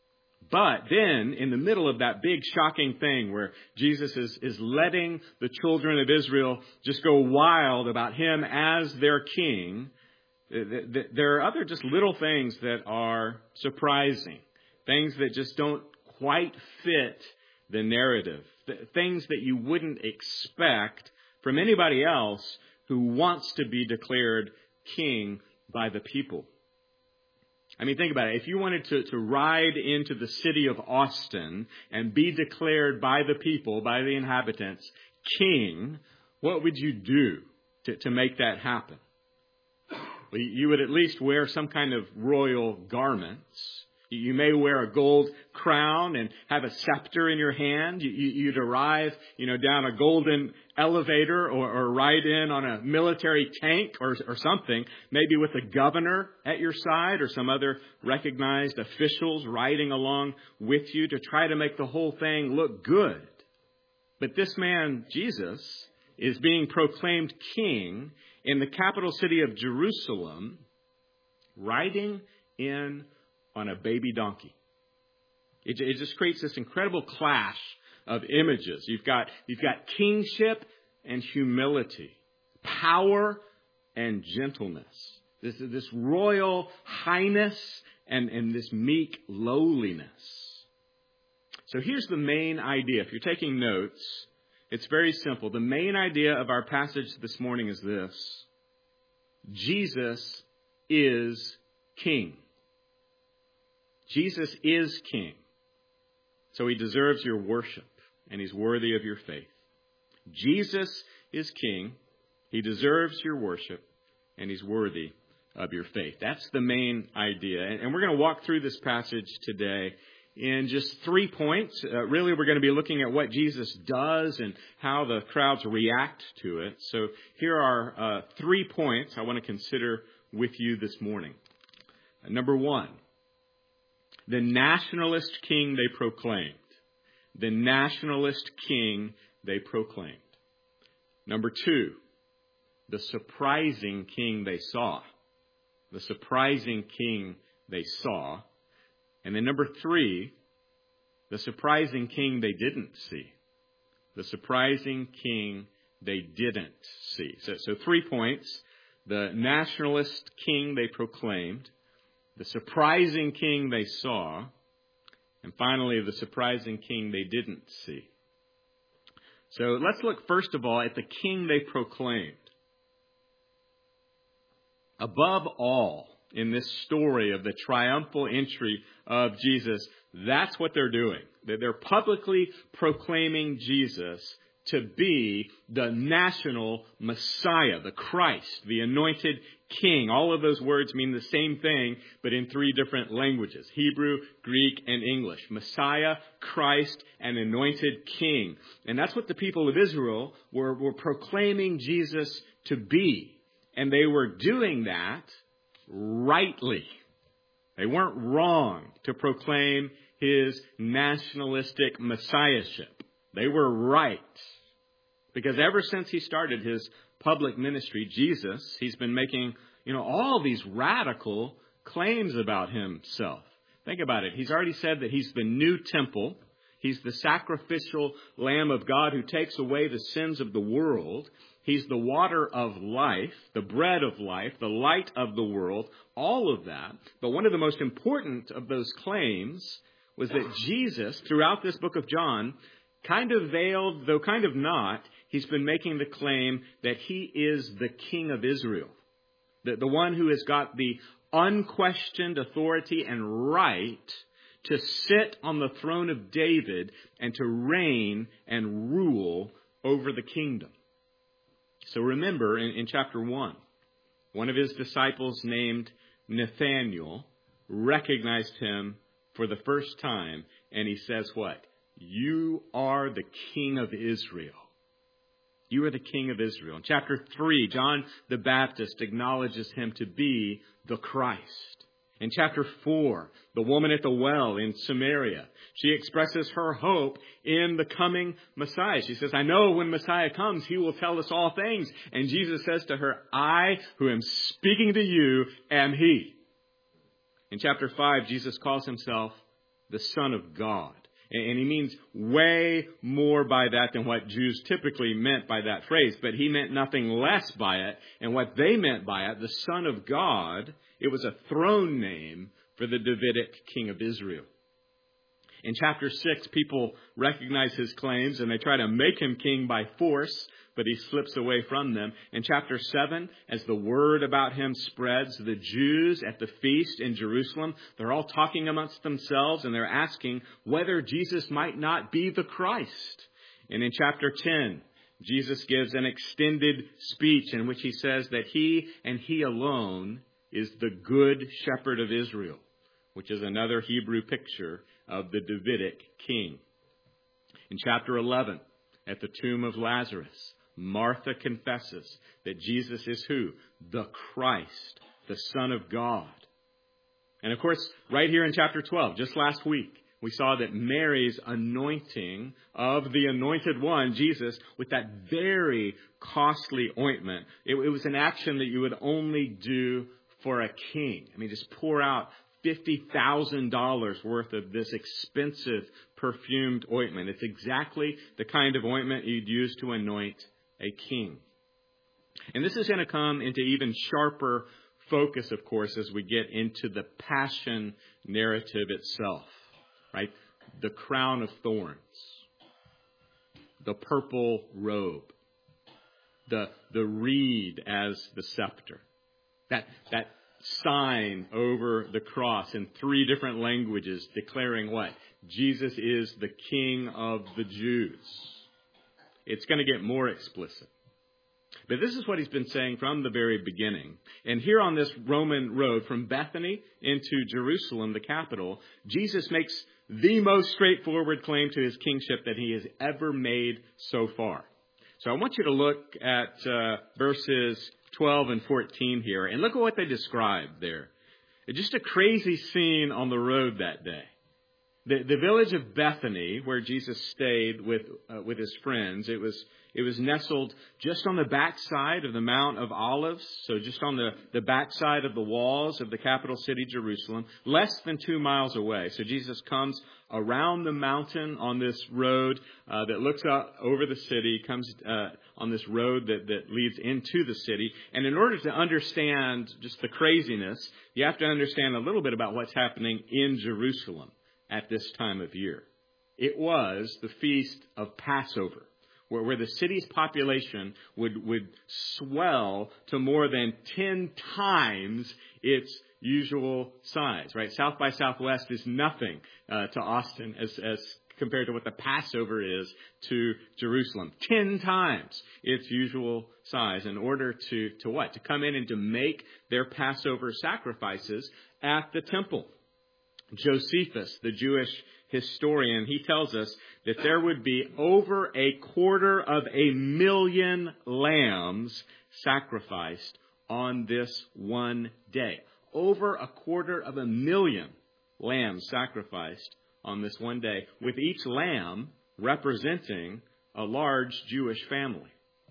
But then, in the middle of that big shocking thing where Jesus is, is letting the children of Israel just go wild about him as their king, there are other just little things that are surprising. Things that just don't quite fit the narrative. Things that you wouldn't expect from anybody else who wants to be declared king by the people. I mean, think about it. If you wanted to, to ride into the city of Austin and be declared by the people, by the inhabitants, king, what would you do to, to make that happen? Well, you would at least wear some kind of royal garments. You may wear a gold crown and have a scepter in your hand. You'd arrive, you know, down a golden elevator or, or ride in on a military tank or, or something, maybe with a governor at your side or some other recognized officials riding along with you to try to make the whole thing look good. But this man, Jesus, is being proclaimed king in the capital city of Jerusalem, riding in on a baby donkey. It, it just creates this incredible clash of images. You've got, you've got kingship and humility, power and gentleness. This, this royal highness and, and this meek lowliness. So here's the main idea. If you're taking notes, it's very simple. The main idea of our passage this morning is this: Jesus is king. Jesus is king. So he deserves your worship and he's worthy of your faith. Jesus is king. He deserves your worship and he's worthy of your faith. That's the main idea. And we're going to walk through this passage today in just three points. Uh, really, we're going to be looking at what Jesus does and how the crowds react to it. So here are uh, three points I want to consider with you this morning. Uh, number one, the nationalist king they proclaimed. The nationalist king they proclaimed. Number two, the surprising king they saw. The surprising king they saw. And then number three, the surprising king they didn't see. The surprising king they didn't see. So, so three points. The nationalist king they proclaimed. The surprising king they saw. And finally, the surprising king they didn't see. So let's look first of all at the king they proclaimed. Above all, in this story of the triumphal entry of Jesus, that's what they're doing. They're publicly proclaiming Jesus to be the national Messiah, the Christ, the anointed king. All of those words mean the same thing, but in three different languages: Hebrew, Greek, and English. Messiah, Christ, and anointed king. And that's what the people of Israel were, were proclaiming Jesus to be. And they were doing that rightly. They weren't wrong to proclaim his nationalistic messiahship. They were right. Because ever since he started his public ministry, Jesus, he's been making, you know, all these radical claims about himself. Think about it. He's already said that he's the new temple. He's the sacrificial Lamb of God who takes away the sins of the world. He's the water of life, the bread of life, the light of the world, all of that. But one of the most important of those claims was that Jesus, throughout this book of John, kind of veiled, though kind of not, he's been making the claim that he is the King of Israel, the, the one who has got the unquestioned authority and right to sit on the throne of David and to reign and rule over the kingdom. So remember, in, in chapter one, one of his disciples named Nathanael recognized him for the first time, and he says what? You are the King of Israel. You are the King of Israel. In chapter three, John the Baptist acknowledges him to be the Christ. In chapter four, the woman at the well in Samaria, she expresses her hope in the coming Messiah. She says, I know when Messiah comes, he will tell us all things. And Jesus says to her, I who am speaking to you am he. In chapter five, Jesus calls himself the Son of God. And he means way more by that than what Jews typically meant by that phrase. But he meant nothing less by it. And what they meant by it, the Son of God, it was a throne name for the Davidic king of Israel. In chapter six, people recognize his claims and they try to make him king by force, but he slips away from them. In chapter seven, as the word about him spreads, the Jews at the feast in Jerusalem, they're all talking amongst themselves and they're asking whether Jesus might not be the Christ. And in chapter ten, Jesus gives an extended speech in which he says that he and he alone is the good shepherd of Israel, which is another Hebrew picture of the Davidic king. In chapter eleven, at the tomb of Lazarus, Martha confesses that Jesus is who? The Christ, the Son of God. And of course, right here in chapter twelve, just last week, we saw that Mary's anointing of the anointed one, Jesus, with that very costly ointment. It, it was an action that you would only do for a king. I mean, just pour out fifty thousand dollars worth of this expensive perfumed ointment. It's exactly the kind of ointment you'd use to anoint a king. And this is going to come into even sharper focus, of course, as we get into the passion narrative itself, right? The crown of thorns, the purple robe, the, the reed as the scepter, that, that sign over the cross in three different languages declaring what? Jesus is the King of the Jews. It's going to get more explicit. But this is what he's been saying from the very beginning. And here on this Roman road from Bethany into Jerusalem, the capital, Jesus makes the most straightforward claim to his kingship that he has ever made so far. So I want you to look at uh, verses twelve and fourteen here. And look at what they describe there. It's just a crazy scene on the road that day. The, the village of Bethany, where Jesus stayed with uh, with his friends, it was it was nestled just on the backside of the Mount of Olives, so just on the, the backside of the walls of the capital city, Jerusalem, less than two miles away. So Jesus comes around the mountain on this road uh, that looks out over the city, comes uh, on this road that, that leads into the city. And in order to understand just the craziness, you have to understand a little bit about what's happening in Jerusalem at this time of year. It was the feast of Passover, where, where the city's population would, would swell to more than ten times its usual size, right? South by Southwest is nothing uh, to Austin as, as compared to what the Passover is to Jerusalem. Ten times its usual size in order to, to what? To come in and to make their Passover sacrifices at the temple. Josephus, the Jewish historian, he tells us that there would be over a quarter of a million lambs sacrificed on this one day. Over a quarter of a million lambs sacrificed on this one day, with each lamb representing a large Jewish family.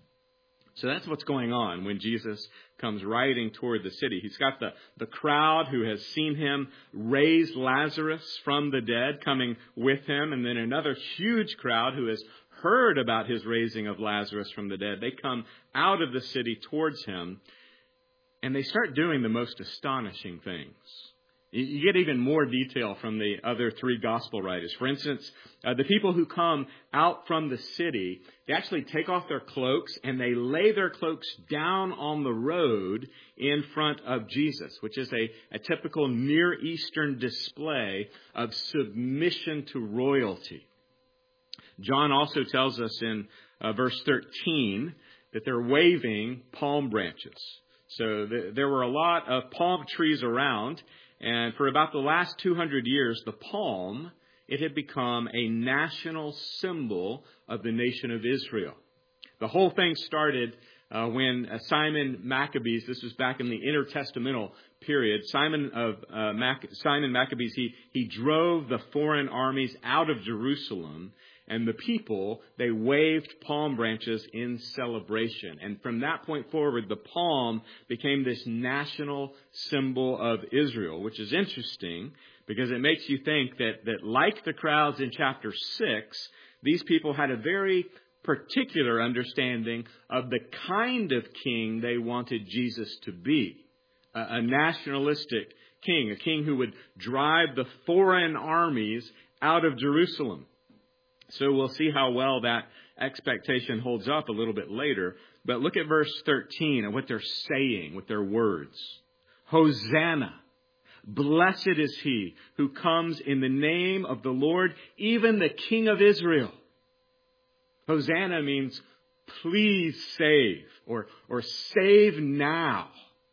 So that's what's going on when Jesus comes riding toward the city. He's got the, the crowd who has seen him raise Lazarus from the dead coming with him, and then another huge crowd who has heard about his raising of Lazarus from the dead. They come out of the city towards him, and they start doing the most astonishing things. You get even more detail from the other three gospel writers. For instance, uh, the people who come out from the city, they actually take off their cloaks and they lay their cloaks down on the road in front of Jesus, which is a, a typical Near Eastern display of submission to royalty. John also tells us in uh, verse thirteen that they're waving palm branches. So th- there were a lot of palm trees around. And for about the last two hundred years, the palm, it had become a national symbol of the nation of Israel. The whole thing started uh, when uh, Simon Maccabees, this was back in the intertestamental period, Simon of uh, Mac- Simon Maccabees, he, he drove the foreign armies out of Jerusalem. And the people, they waved palm branches in celebration. And from that point forward, the palm became this national symbol of Israel, which is interesting because it makes you think that, that like the crowds in chapter six, these people had a very particular understanding of the kind of king they wanted Jesus to be. A, a nationalistic king, a king who would drive the foreign armies out of Jerusalem. So we'll see how well that expectation holds up a little bit later. But look at verse thirteen and what they're saying with their words. Hosanna! Blessed is he who comes in the name of the Lord, even the King of Israel. Hosanna means please save, or, or save now.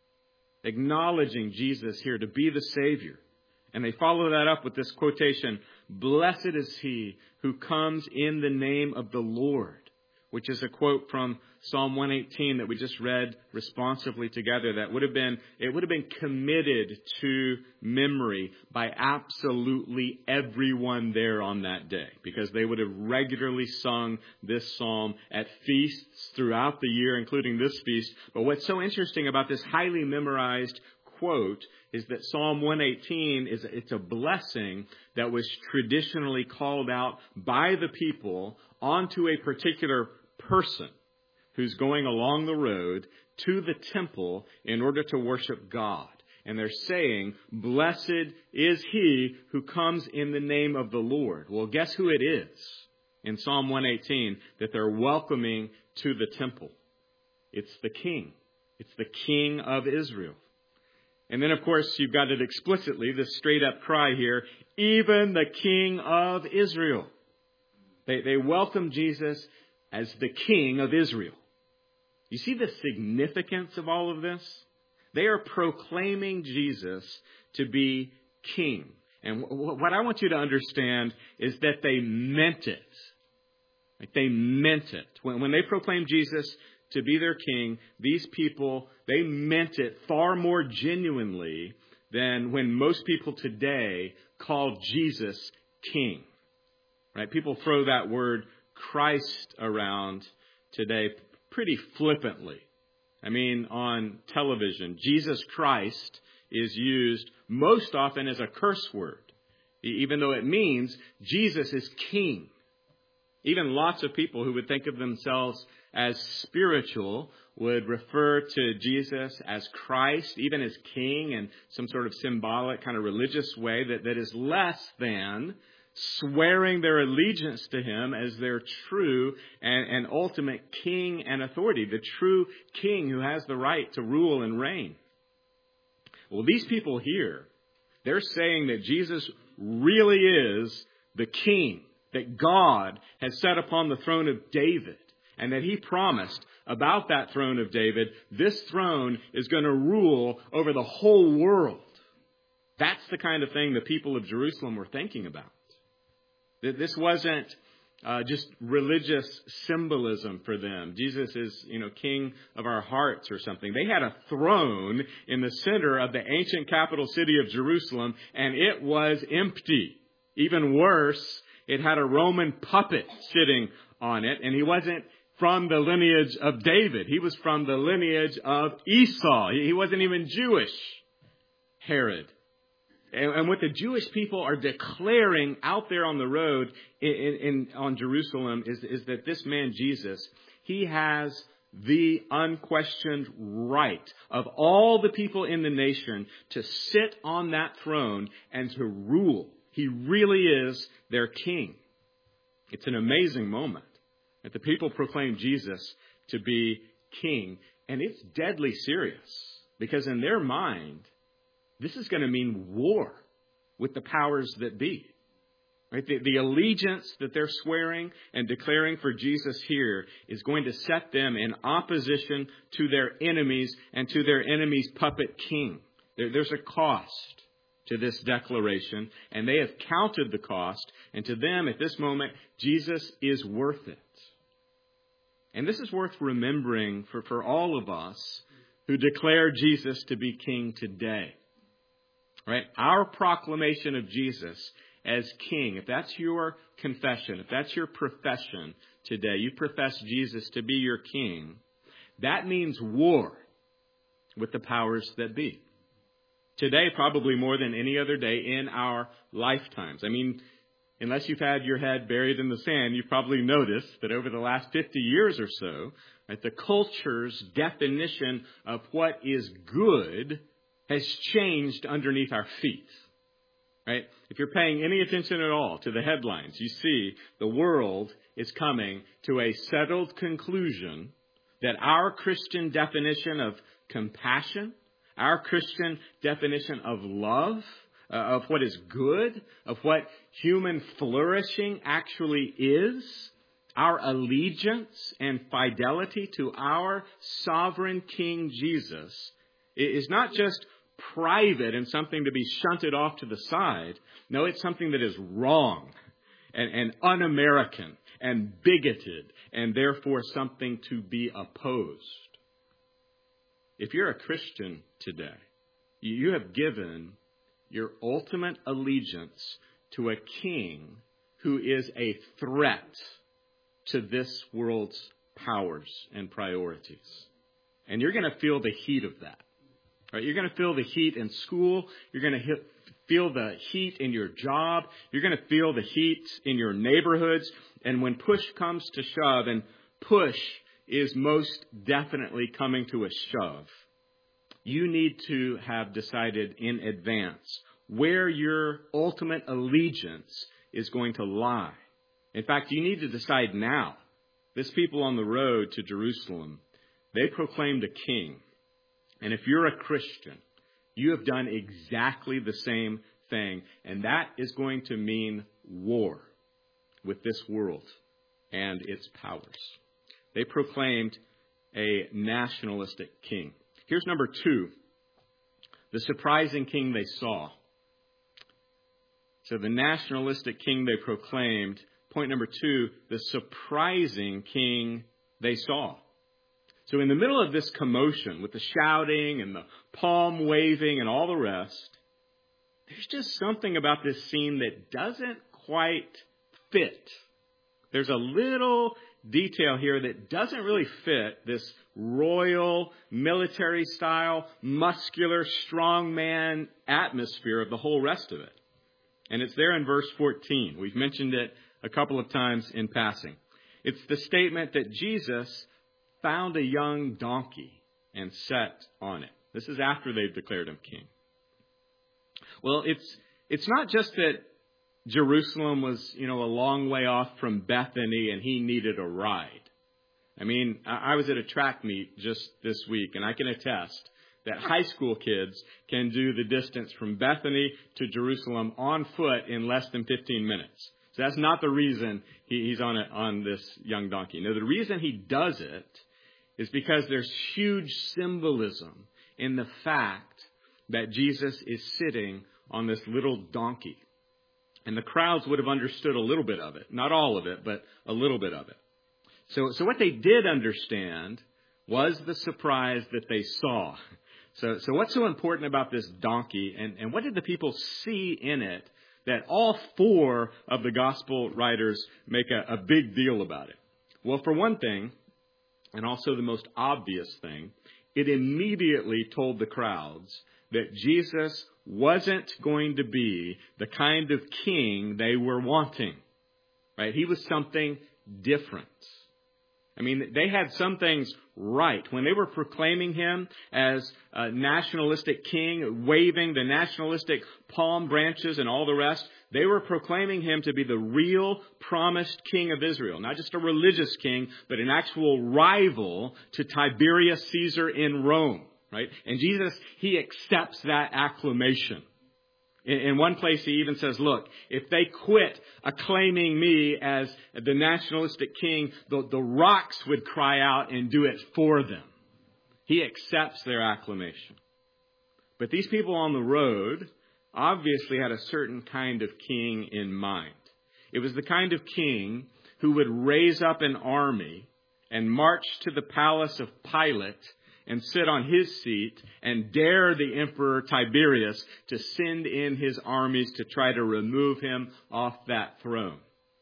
Acknowledging Jesus here to be the Savior. And they follow that up with this quotation, blessed is he who comes in the name of the Lord, which is a quote from Psalm one eighteen that we just read responsively together. That would have been, it would have been committed to memory by absolutely everyone there on that day, because they would have regularly sung this psalm at feasts throughout the year, including this feast. But what's so interesting about this highly memorized quote is that Psalm one eighteen is it's a blessing that was traditionally called out by the people onto a particular person who's going along the road to the temple in order to worship God. And they're saying, blessed is he who comes in the name of the Lord. Well, guess who it is in Psalm one eighteen that they're welcoming to the temple? It's the king. It's the King of Israel. And then, of course, you've got it explicitly, this straight-up cry here, even the King of Israel. They, they welcome Jesus as the King of Israel. You see the significance of all of this? They are proclaiming Jesus to be King. And what I want you to understand is that they meant it. Like they meant it. When, when they proclaimed Jesus to be their king, these people, they meant it far more genuinely than when most people today call Jesus king. Right? People throw that word Christ around today pretty flippantly. I mean, on television, Jesus Christ is used most often as a curse word, even though it means Jesus is king. Even lots of people who would think of themselves as spiritual would refer to Jesus as Christ, even as king, in some sort of symbolic kind of religious way that, that is less than swearing their allegiance to him as their true and, and ultimate king and authority, the true king who has the right to rule and reign. Well, these people here, they're saying that Jesus really is the king that God has set upon the throne of David, and that he promised about that throne of David, this throne is going to rule over the whole world. That's the kind of thing the people of Jerusalem were thinking about. This wasn't uh, just religious symbolism for them. Jesus is, you know, king of our hearts or something. They had a throne in the center of the ancient capital city of Jerusalem, and it was empty. Even worse, it had a Roman puppet sitting on it, and he wasn't from the lineage of David. He was from the lineage of Esau. He wasn't even Jewish, Herod. And, and what the Jewish people are declaring out there on the road in, in, on Jerusalem is, is that this man, Jesus, he has the unquestioned right of all the people in the nation to sit on that throne and to rule. He really is their king. It's an amazing moment that the people proclaim Jesus to be king. And it's deadly serious because in their mind, this is going to mean war with the powers that be. Right? The, the allegiance that they're swearing and declaring for Jesus here is going to set them in opposition to their enemies and to their enemies' puppet king. There, there's a cost to this declaration, and they have counted the cost. And to them, at this moment, Jesus is worth it. And this is worth remembering for, for all of us who declare Jesus to be king today. Right? Our proclamation of Jesus as king, if that's your confession, if that's your profession today, you profess Jesus to be your king, that means war with the powers that be. Today, probably more than any other day in our lifetimes. I mean, unless you've had your head buried in the sand, you've probably noticed that over the last fifty years or so, right, the culture's definition of what is good has changed underneath our feet. Right? If you're paying any attention at all to the headlines, you see the world is coming to a settled conclusion that our Christian definition of compassion, our Christian definition of love, uh, of what is good, of what human flourishing actually is, our allegiance and fidelity to our sovereign King Jesus is not just private and something to be shunted off to the side. No, it's something that is wrong and, and un-American and bigoted and therefore something to be opposed. If you're a Christian today, you have given your ultimate allegiance to a king who is a threat to this world's powers and priorities. And you're going to feel the heat of that. Right? You're going to feel the heat in school. You're going to feel the heat in your job. You're going to feel the heat in your neighborhoods. And when push comes to shove, and push is most definitely coming to a shove, you need to have decided in advance where your ultimate allegiance is going to lie. In fact, you need to decide now. This people on the road to Jerusalem, they proclaimed a king. And if you're a Christian, you have done exactly the same thing. And that is going to mean war with this world and its powers. They proclaimed a nationalistic king. Here's number two, the surprising king they saw. So the nationalistic king they proclaimed. Point number two, the surprising king they saw. So in the middle of this commotion with the shouting and the palm waving and all the rest, there's just something about this scene that doesn't quite fit. There's a little detail here that doesn't really fit this royal, military style, muscular, strongman atmosphere of the whole rest of it. And it's there in verse fourteen. We've mentioned it a couple of times in passing. It's the statement that Jesus found a young donkey and sat on it. This is after they've declared him king. Well, it's it's not just that Jerusalem was, you know, a long way off from Bethany and he needed a ride. I mean, I was at a track meet just this week, and I can attest that high school kids can do the distance from Bethany to Jerusalem on foot in less than fifteen minutes. So that's not the reason he, he's on a, on this young donkey. No, the reason he does it is because there's huge symbolism in the fact that Jesus is sitting on this little donkey. And the crowds would have understood a little bit of it. Not all of it, but a little bit of it. So, so what they did understand was the surprise that they saw. So, so what's so important about this donkey, and, and what did the people see in it that all four of the gospel writers make a, a big deal about it? Well, for one thing, and also the most obvious thing, it immediately told the crowds that Jesus wasn't going to be the kind of king they were wanting. Right? He was something different. I mean, they had some things right. When they were proclaiming him as a nationalistic king, waving the nationalistic palm branches and all the rest, they were proclaiming him to be the real promised king of Israel. Not just a religious king, but an actual rival to Tiberius Caesar in Rome. Right? And Jesus, he accepts that acclamation. In one place, he even says, look, if they quit acclaiming me as the nationalistic king, the, the rocks would cry out and do it for them. He accepts their acclamation. But these people on the road obviously had a certain kind of king in mind. It was the kind of king who would raise up an army and march to the palace of Pilate and sit on his seat and dare the Emperor Tiberius to send in his armies to try to remove him off that throne.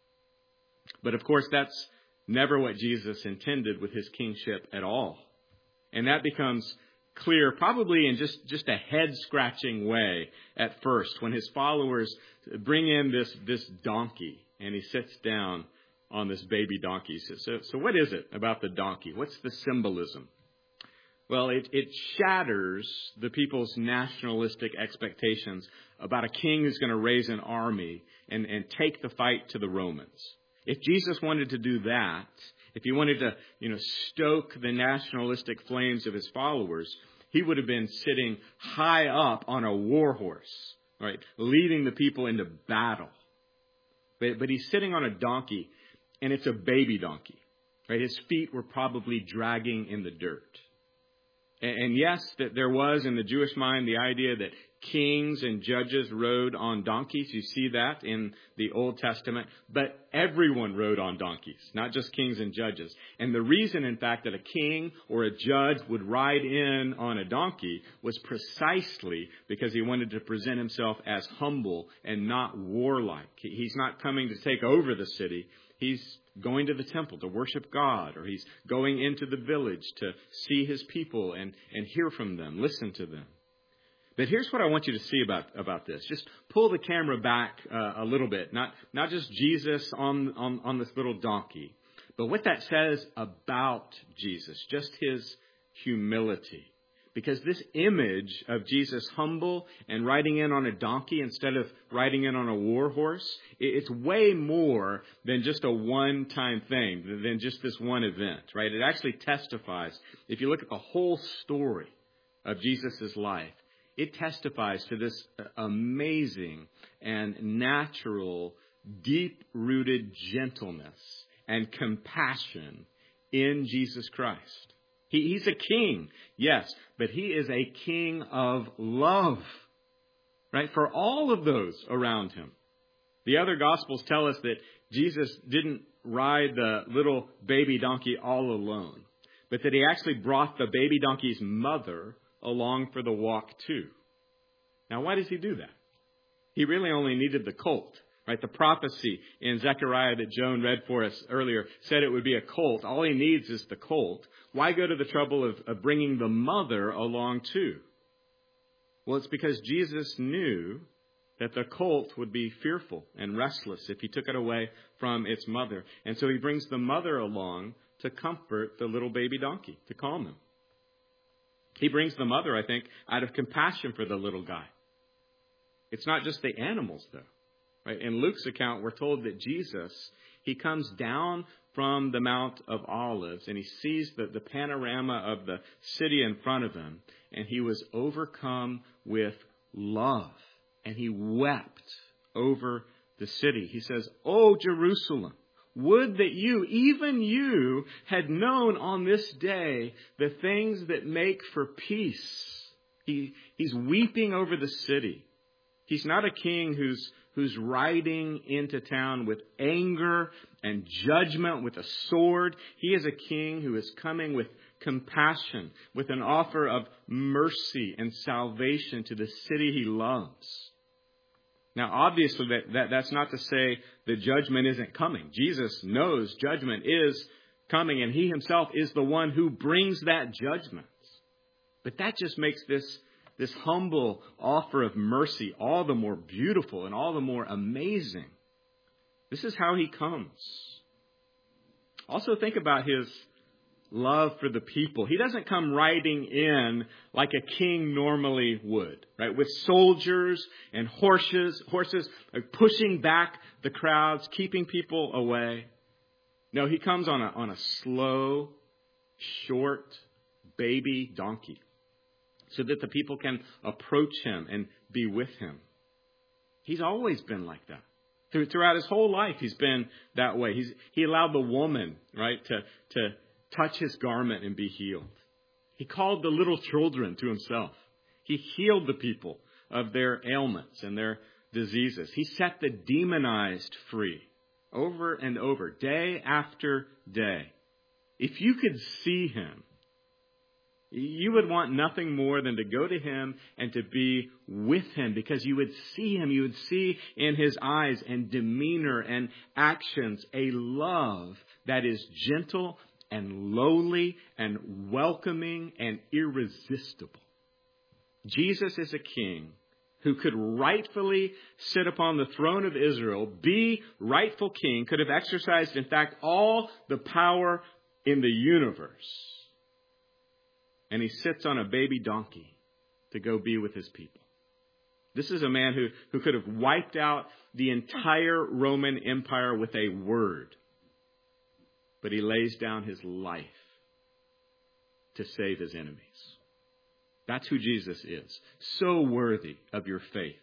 But of course, that's never what Jesus intended with his kingship at all. And that becomes clear, probably in just, just a head-scratching way at first, when his followers bring in this, this donkey, and he sits down on this baby donkey. So, so, so what is it about the donkey? What's the symbolism? Well, it, it shatters the people's nationalistic expectations about a king who's going to raise an army and, and take the fight to the Romans. If Jesus wanted to do that, if he wanted to, you know, stoke the nationalistic flames of his followers, he would have been sitting high up on a war horse, right, leading the people into battle. But, but he's sitting on a donkey, and it's a baby donkey, right? His feet were probably dragging in the dirt. And, and yes, that there was in the Jewish mind the idea that kings and judges rode on donkeys. You see that in the Old Testament. But everyone rode on donkeys, not just kings and judges. And the reason, in fact, that a king or a judge would ride in on a donkey was precisely because he wanted to present himself as humble and not warlike. He's not coming to take over the city. He's going to the temple to worship God, or he's going into the village to see his people and, and hear from them, listen to them. But here's what I want you to see about, about this. Just pull the camera back uh, a little bit. Not, not just Jesus on, on, on this little donkey, but what that says about Jesus, just his humility. Because this image of Jesus humble and riding in on a donkey instead of riding in on a war horse, it's way more than just a one-time thing, than just this one event, right? It actually testifies, if you look at the whole story of Jesus' life, it testifies to this amazing and natural, deep-rooted gentleness and compassion in Jesus Christ. He, he's a king, yes, but he is a king of love, right, for all of those around him. The other Gospels tell us that Jesus didn't ride the little baby donkey all alone, but that he actually brought the baby donkey's mother along for the walk too. Now, why does he do that? He really only needed the colt, right? The prophecy in Zechariah that Joan read for us earlier said it would be a colt. All he needs is the colt. Why go to the trouble of, of bringing the mother along too? Well, it's because Jesus knew that the colt would be fearful and restless if he took it away from its mother. And so he brings the mother along to comfort the little baby donkey, to calm him. He brings the mother, I think, out of compassion for the little guy. It's not just the animals, though. Right? In Luke's account, we're told that Jesus, he comes down from the Mount of Olives and he sees the, the panorama of the city in front of him, and he was overcome with love, and he wept over the city. He says, "Oh, Jerusalem, would that you, even you, had known on this day the things that make for peace." He, he's weeping over the city. He's not a king who's who's riding into town with anger and judgment with a sword. He is a king who is coming with compassion, with an offer of mercy and salvation to the city he loves. Now, obviously, that, that that's not to say the judgment isn't coming. Jesus knows judgment is coming, and he himself is the one who brings that judgment. But that just makes this This humble offer of mercy all the more beautiful and all the more amazing. This is how he comes. Also think about his love for the people. He doesn't come riding in like a king normally would, right? With soldiers and horses, horses pushing back the crowds, keeping people away. No, he comes on a, on a slow, short baby donkey, so that the people can approach him and be with him. He's always been like that. Throughout his whole life, he's been that way. He's, he allowed the woman, right, to, to touch his garment and be healed. He called the little children to himself. He healed the people of their ailments and their diseases. He set the demonized free over and over, day after day. If you could see him, you would want nothing more than to go to him and to be with him, because you would see him. You would see in his eyes and demeanor and actions a love that is gentle and lowly and welcoming and irresistible. Jesus is a king who could rightfully sit upon the throne of Israel, be rightful king, could have exercised, in fact, all the power in the universe. And he sits on a baby donkey to go be with his people. This is a man who, who could have wiped out the entire Roman Empire with a word. But he lays down his life to save his enemies. That's who Jesus is. So worthy of your faith.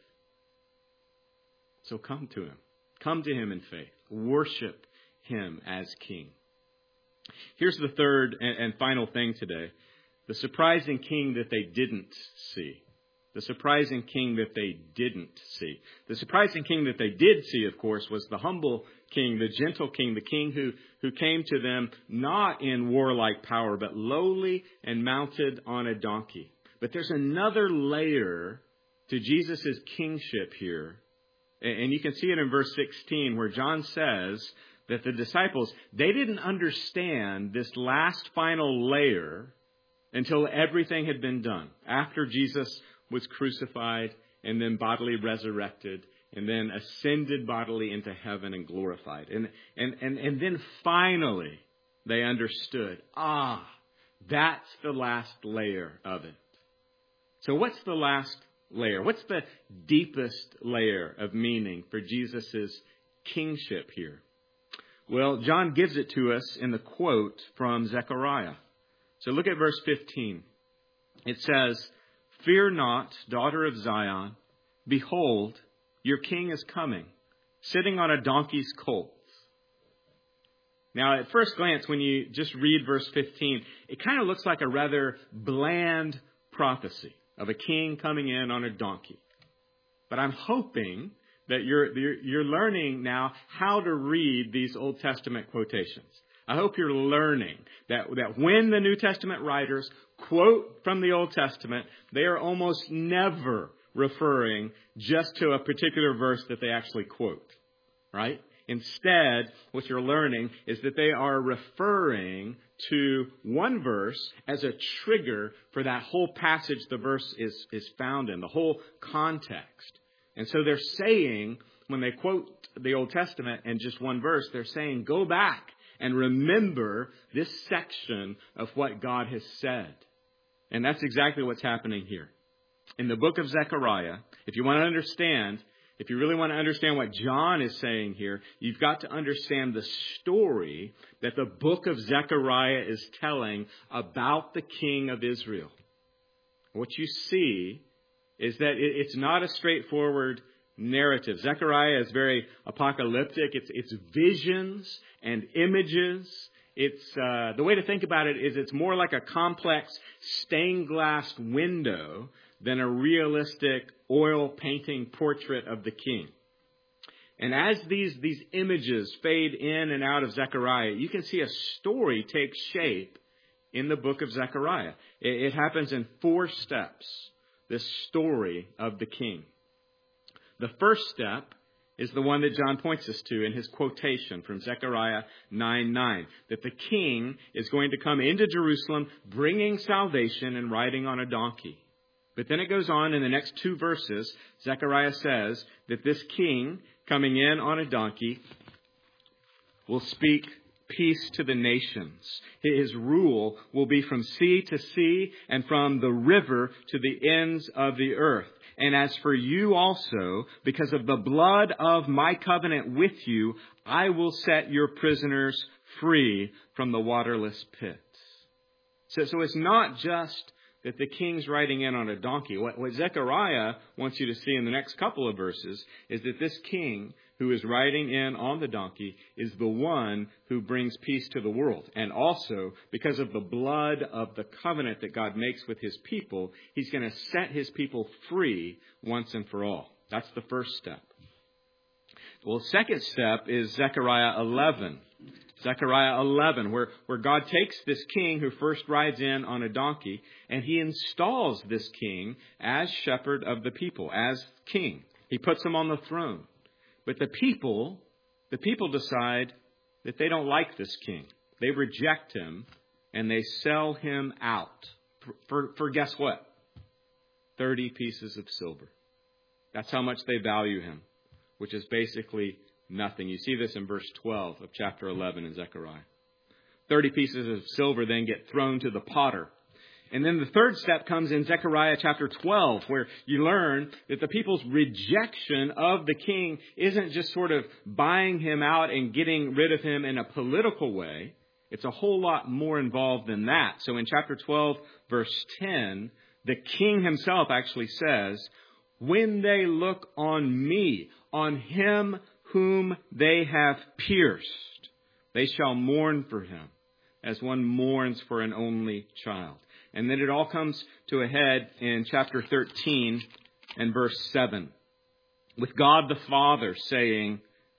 So come to him. Come to him in faith. Worship him as king. Here's the third and final thing today. The surprising king that they didn't see. The surprising king that they didn't see. The surprising king that they did see, of course, was the humble king, the gentle king, the king who, who came to them not in warlike power, but lowly and mounted on a donkey. But there's another layer to Jesus' kingship here. And you can see it in verse sixteen, where John says that the disciples, they didn't understand this last final layer until everything had been done. After Jesus was crucified and then bodily resurrected and then ascended bodily into heaven and glorified. And, and, and, and then finally they understood, ah, that's the last layer of it. So what's the last layer? What's the deepest layer of meaning for Jesus' kingship here? Well, John gives it to us in the quote from Zechariah. So look at verse fifteen. It says, "Fear not, daughter of Zion. Behold, your king is coming, sitting on a donkey's colt." Now, at first glance, when you just read verse fifteen, it kind of looks like a rather bland prophecy of a king coming in on a donkey. But I'm hoping that you're, you're, you're learning now how to read these Old Testament quotations. I hope you're learning that, that when the New Testament writers quote from the Old Testament, they are almost never referring just to a particular verse that they actually quote, right? Instead, what you're learning is that they are referring to one verse as a trigger for that whole passage the verse is, is found in, the whole context. And so they're saying, when they quote the Old Testament in just one verse, they're saying, go back and remember this section of what God has said. And that's exactly what's happening here. In the book of Zechariah, if you want to understand, if you really want to understand what John is saying here, you've got to understand the story that the book of Zechariah is telling about the king of Israel. What you see is that it's not a straightforward narrative. Zechariah is very apocalyptic. It's, it's visions and images. It's uh, the way to think about it is it's more like a complex stained glass window than a realistic oil painting portrait of the king. And as these, these images fade in and out of Zechariah, you can see a story take shape in the book of Zechariah. It, it happens in four steps, this story of the king. The first step is the one that John points us to in his quotation from Zechariah nine nine, that the king is going to come into Jerusalem bringing salvation and riding on a donkey. But then it goes on in the next two verses, Zechariah says that this king coming in on a donkey will speak peace to the nations. His rule will be from sea to sea and from the river to the ends of the earth. And as for you also, because of the blood of my covenant with you, I will set your prisoners free from the waterless pit. So, so it's not just that the king's riding in on a donkey. What, what Zechariah wants you to see in the next couple of verses is that this king who is riding in on the donkey is the one who brings peace to the world. And also, because of the blood of the covenant that God makes with his people, he's going to set his people free once and for all. That's the first step. Well, the second step is Zechariah eleven. Zechariah eleven, where, where God takes this king who first rides in on a donkey, and he installs this king as shepherd of the people, as king. He puts him on the throne. But the people, the people decide that they don't like this king. They reject him and they sell him out. For, for, for guess what? thirty pieces of silver. That's how much they value him, which is basically nothing. You see this in verse twelve of chapter eleven in Zechariah. thirty pieces of silver then get thrown to the potter. And then the third step comes in Zechariah chapter twelve, where you learn that the people's rejection of the king isn't just sort of buying him out and getting rid of him in a political way. It's a whole lot more involved than that. So in chapter twelve, verse ten, the king himself actually says, when they look on me, on him whom they have pierced, they shall mourn for him as one mourns for an only child. And then it all comes to a head in chapter thirteen and verse seven, with God the Father saying,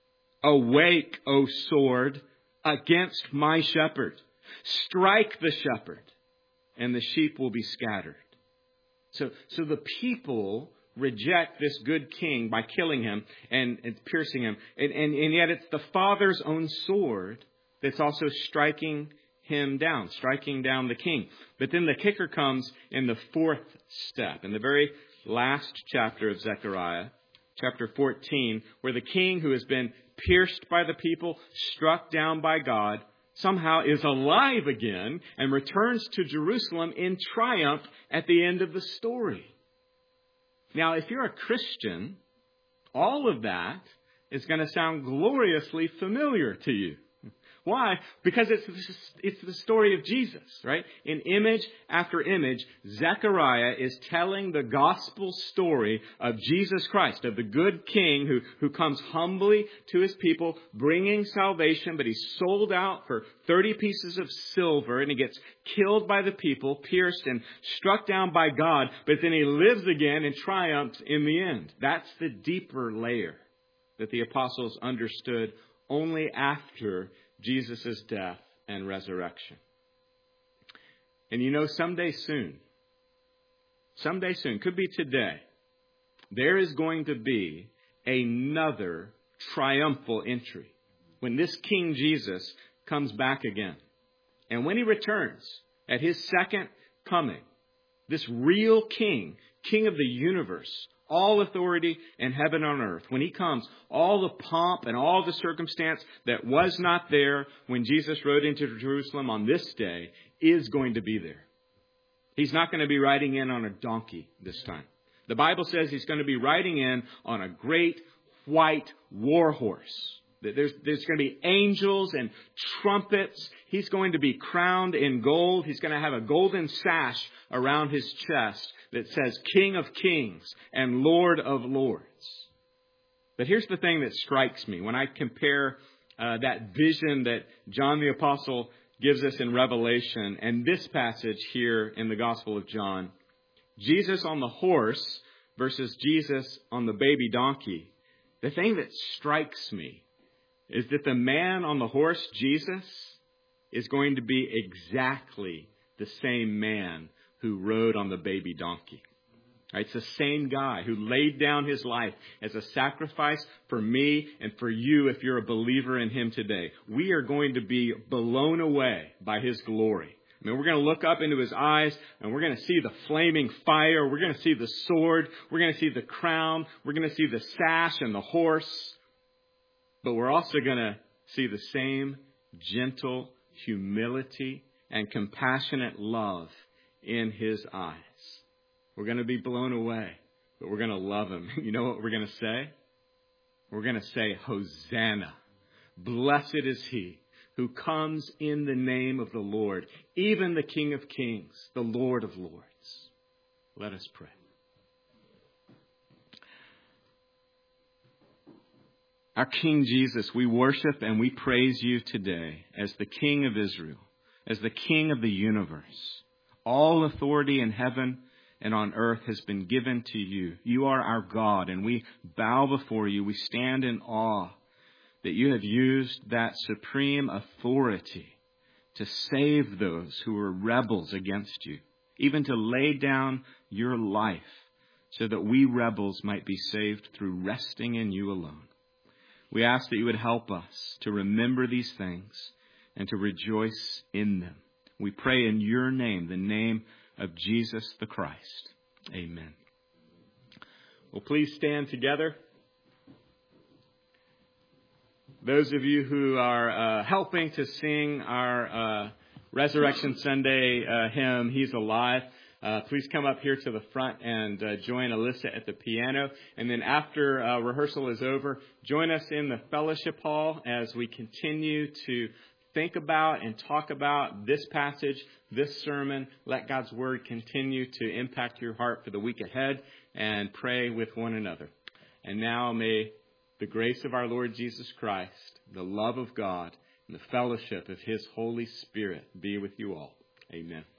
awake, O sword, against my shepherd. Strike the shepherd, and the sheep will be scattered. So, so the people reject this good king by killing him and, and piercing him. And, and, and yet it's the Father's own sword that's also striking him down, striking down the king. But then the kicker comes in the fourth step, in the very last chapter of Zechariah, chapter fourteen, where the king who has been pierced by the people, struck down by God, somehow is alive again and returns to Jerusalem in triumph at the end of the story. Now, if you're a Christian, all of that is going to sound gloriously familiar to you. Why? Because it's it's the story of Jesus, right? In image after image, Zechariah is telling the gospel story of Jesus Christ, of the good king who, who comes humbly to his people, bringing salvation, but he's sold out for thirty pieces of silver, and he gets killed by the people, pierced and struck down by God, but then he lives again and triumphs in the end. That's the deeper layer that the apostles understood only after Jesus' death and resurrection. And you know, someday soon, someday soon, could be today, there is going to be another triumphal entry when this King Jesus comes back again. And when he returns at his second coming, this real king, king of the universe, all authority in heaven and on earth, when he comes, all the pomp and all the circumstance that was not there when Jesus rode into Jerusalem on this day is going to be there. He's not going to be riding in on a donkey this time. The Bible says he's going to be riding in on a great white war horse. There's, there's going to be angels and trumpets. He's going to be crowned in gold. He's going to have a golden sash around his chest that says King of Kings and Lord of Lords. But here's the thing that strikes me when I compare uh, that vision that John the Apostle gives us in Revelation and this passage here in the Gospel of John. Jesus on the horse versus Jesus on the baby donkey. The thing that strikes me is that the man on the horse, Jesus, is going to be exactly the same man who rode on the baby donkey. Right? It's the same guy who laid down his life as a sacrifice for me and for you if you're a believer in him today. We are going to be blown away by his glory. I mean, we're going to look up into his eyes and we're going to see the flaming fire. We're going to see the sword. We're going to see the crown. We're going to see the sash and the horse. But we're also going to see the same gentle humility and compassionate love in his eyes. We're going to be blown away, but we're going to love him. You know what we're going to say? We're going to say, Hosanna. Blessed is he who comes in the name of the Lord, even the King of Kings, the Lord of Lords. Let us pray. Our King Jesus, we worship and we praise you today as the King of Israel, as the King of the universe. All authority in heaven and on earth has been given to you. You are our God, and we bow before you. We stand in awe that you have used that supreme authority to save those who were rebels against you, even to lay down your life so that we rebels might be saved through resting in you alone. We ask that you would help us to remember these things, and to rejoice in them. We pray in your name, the name of Jesus the Christ. Amen. Well, please stand together. Those of you who are uh, helping to sing our uh, Resurrection Sunday uh, hymn, He's Alive, uh, please come up here to the front and uh, join Alyssa at the piano. And then after uh, rehearsal is over, join us in the fellowship hall as we continue to think about and talk about this passage, this sermon. Let God's Word continue to impact your heart for the week ahead, and pray with one another. And now may the grace of our Lord Jesus Christ, the love of God, and the fellowship of His Holy Spirit be with you all. Amen.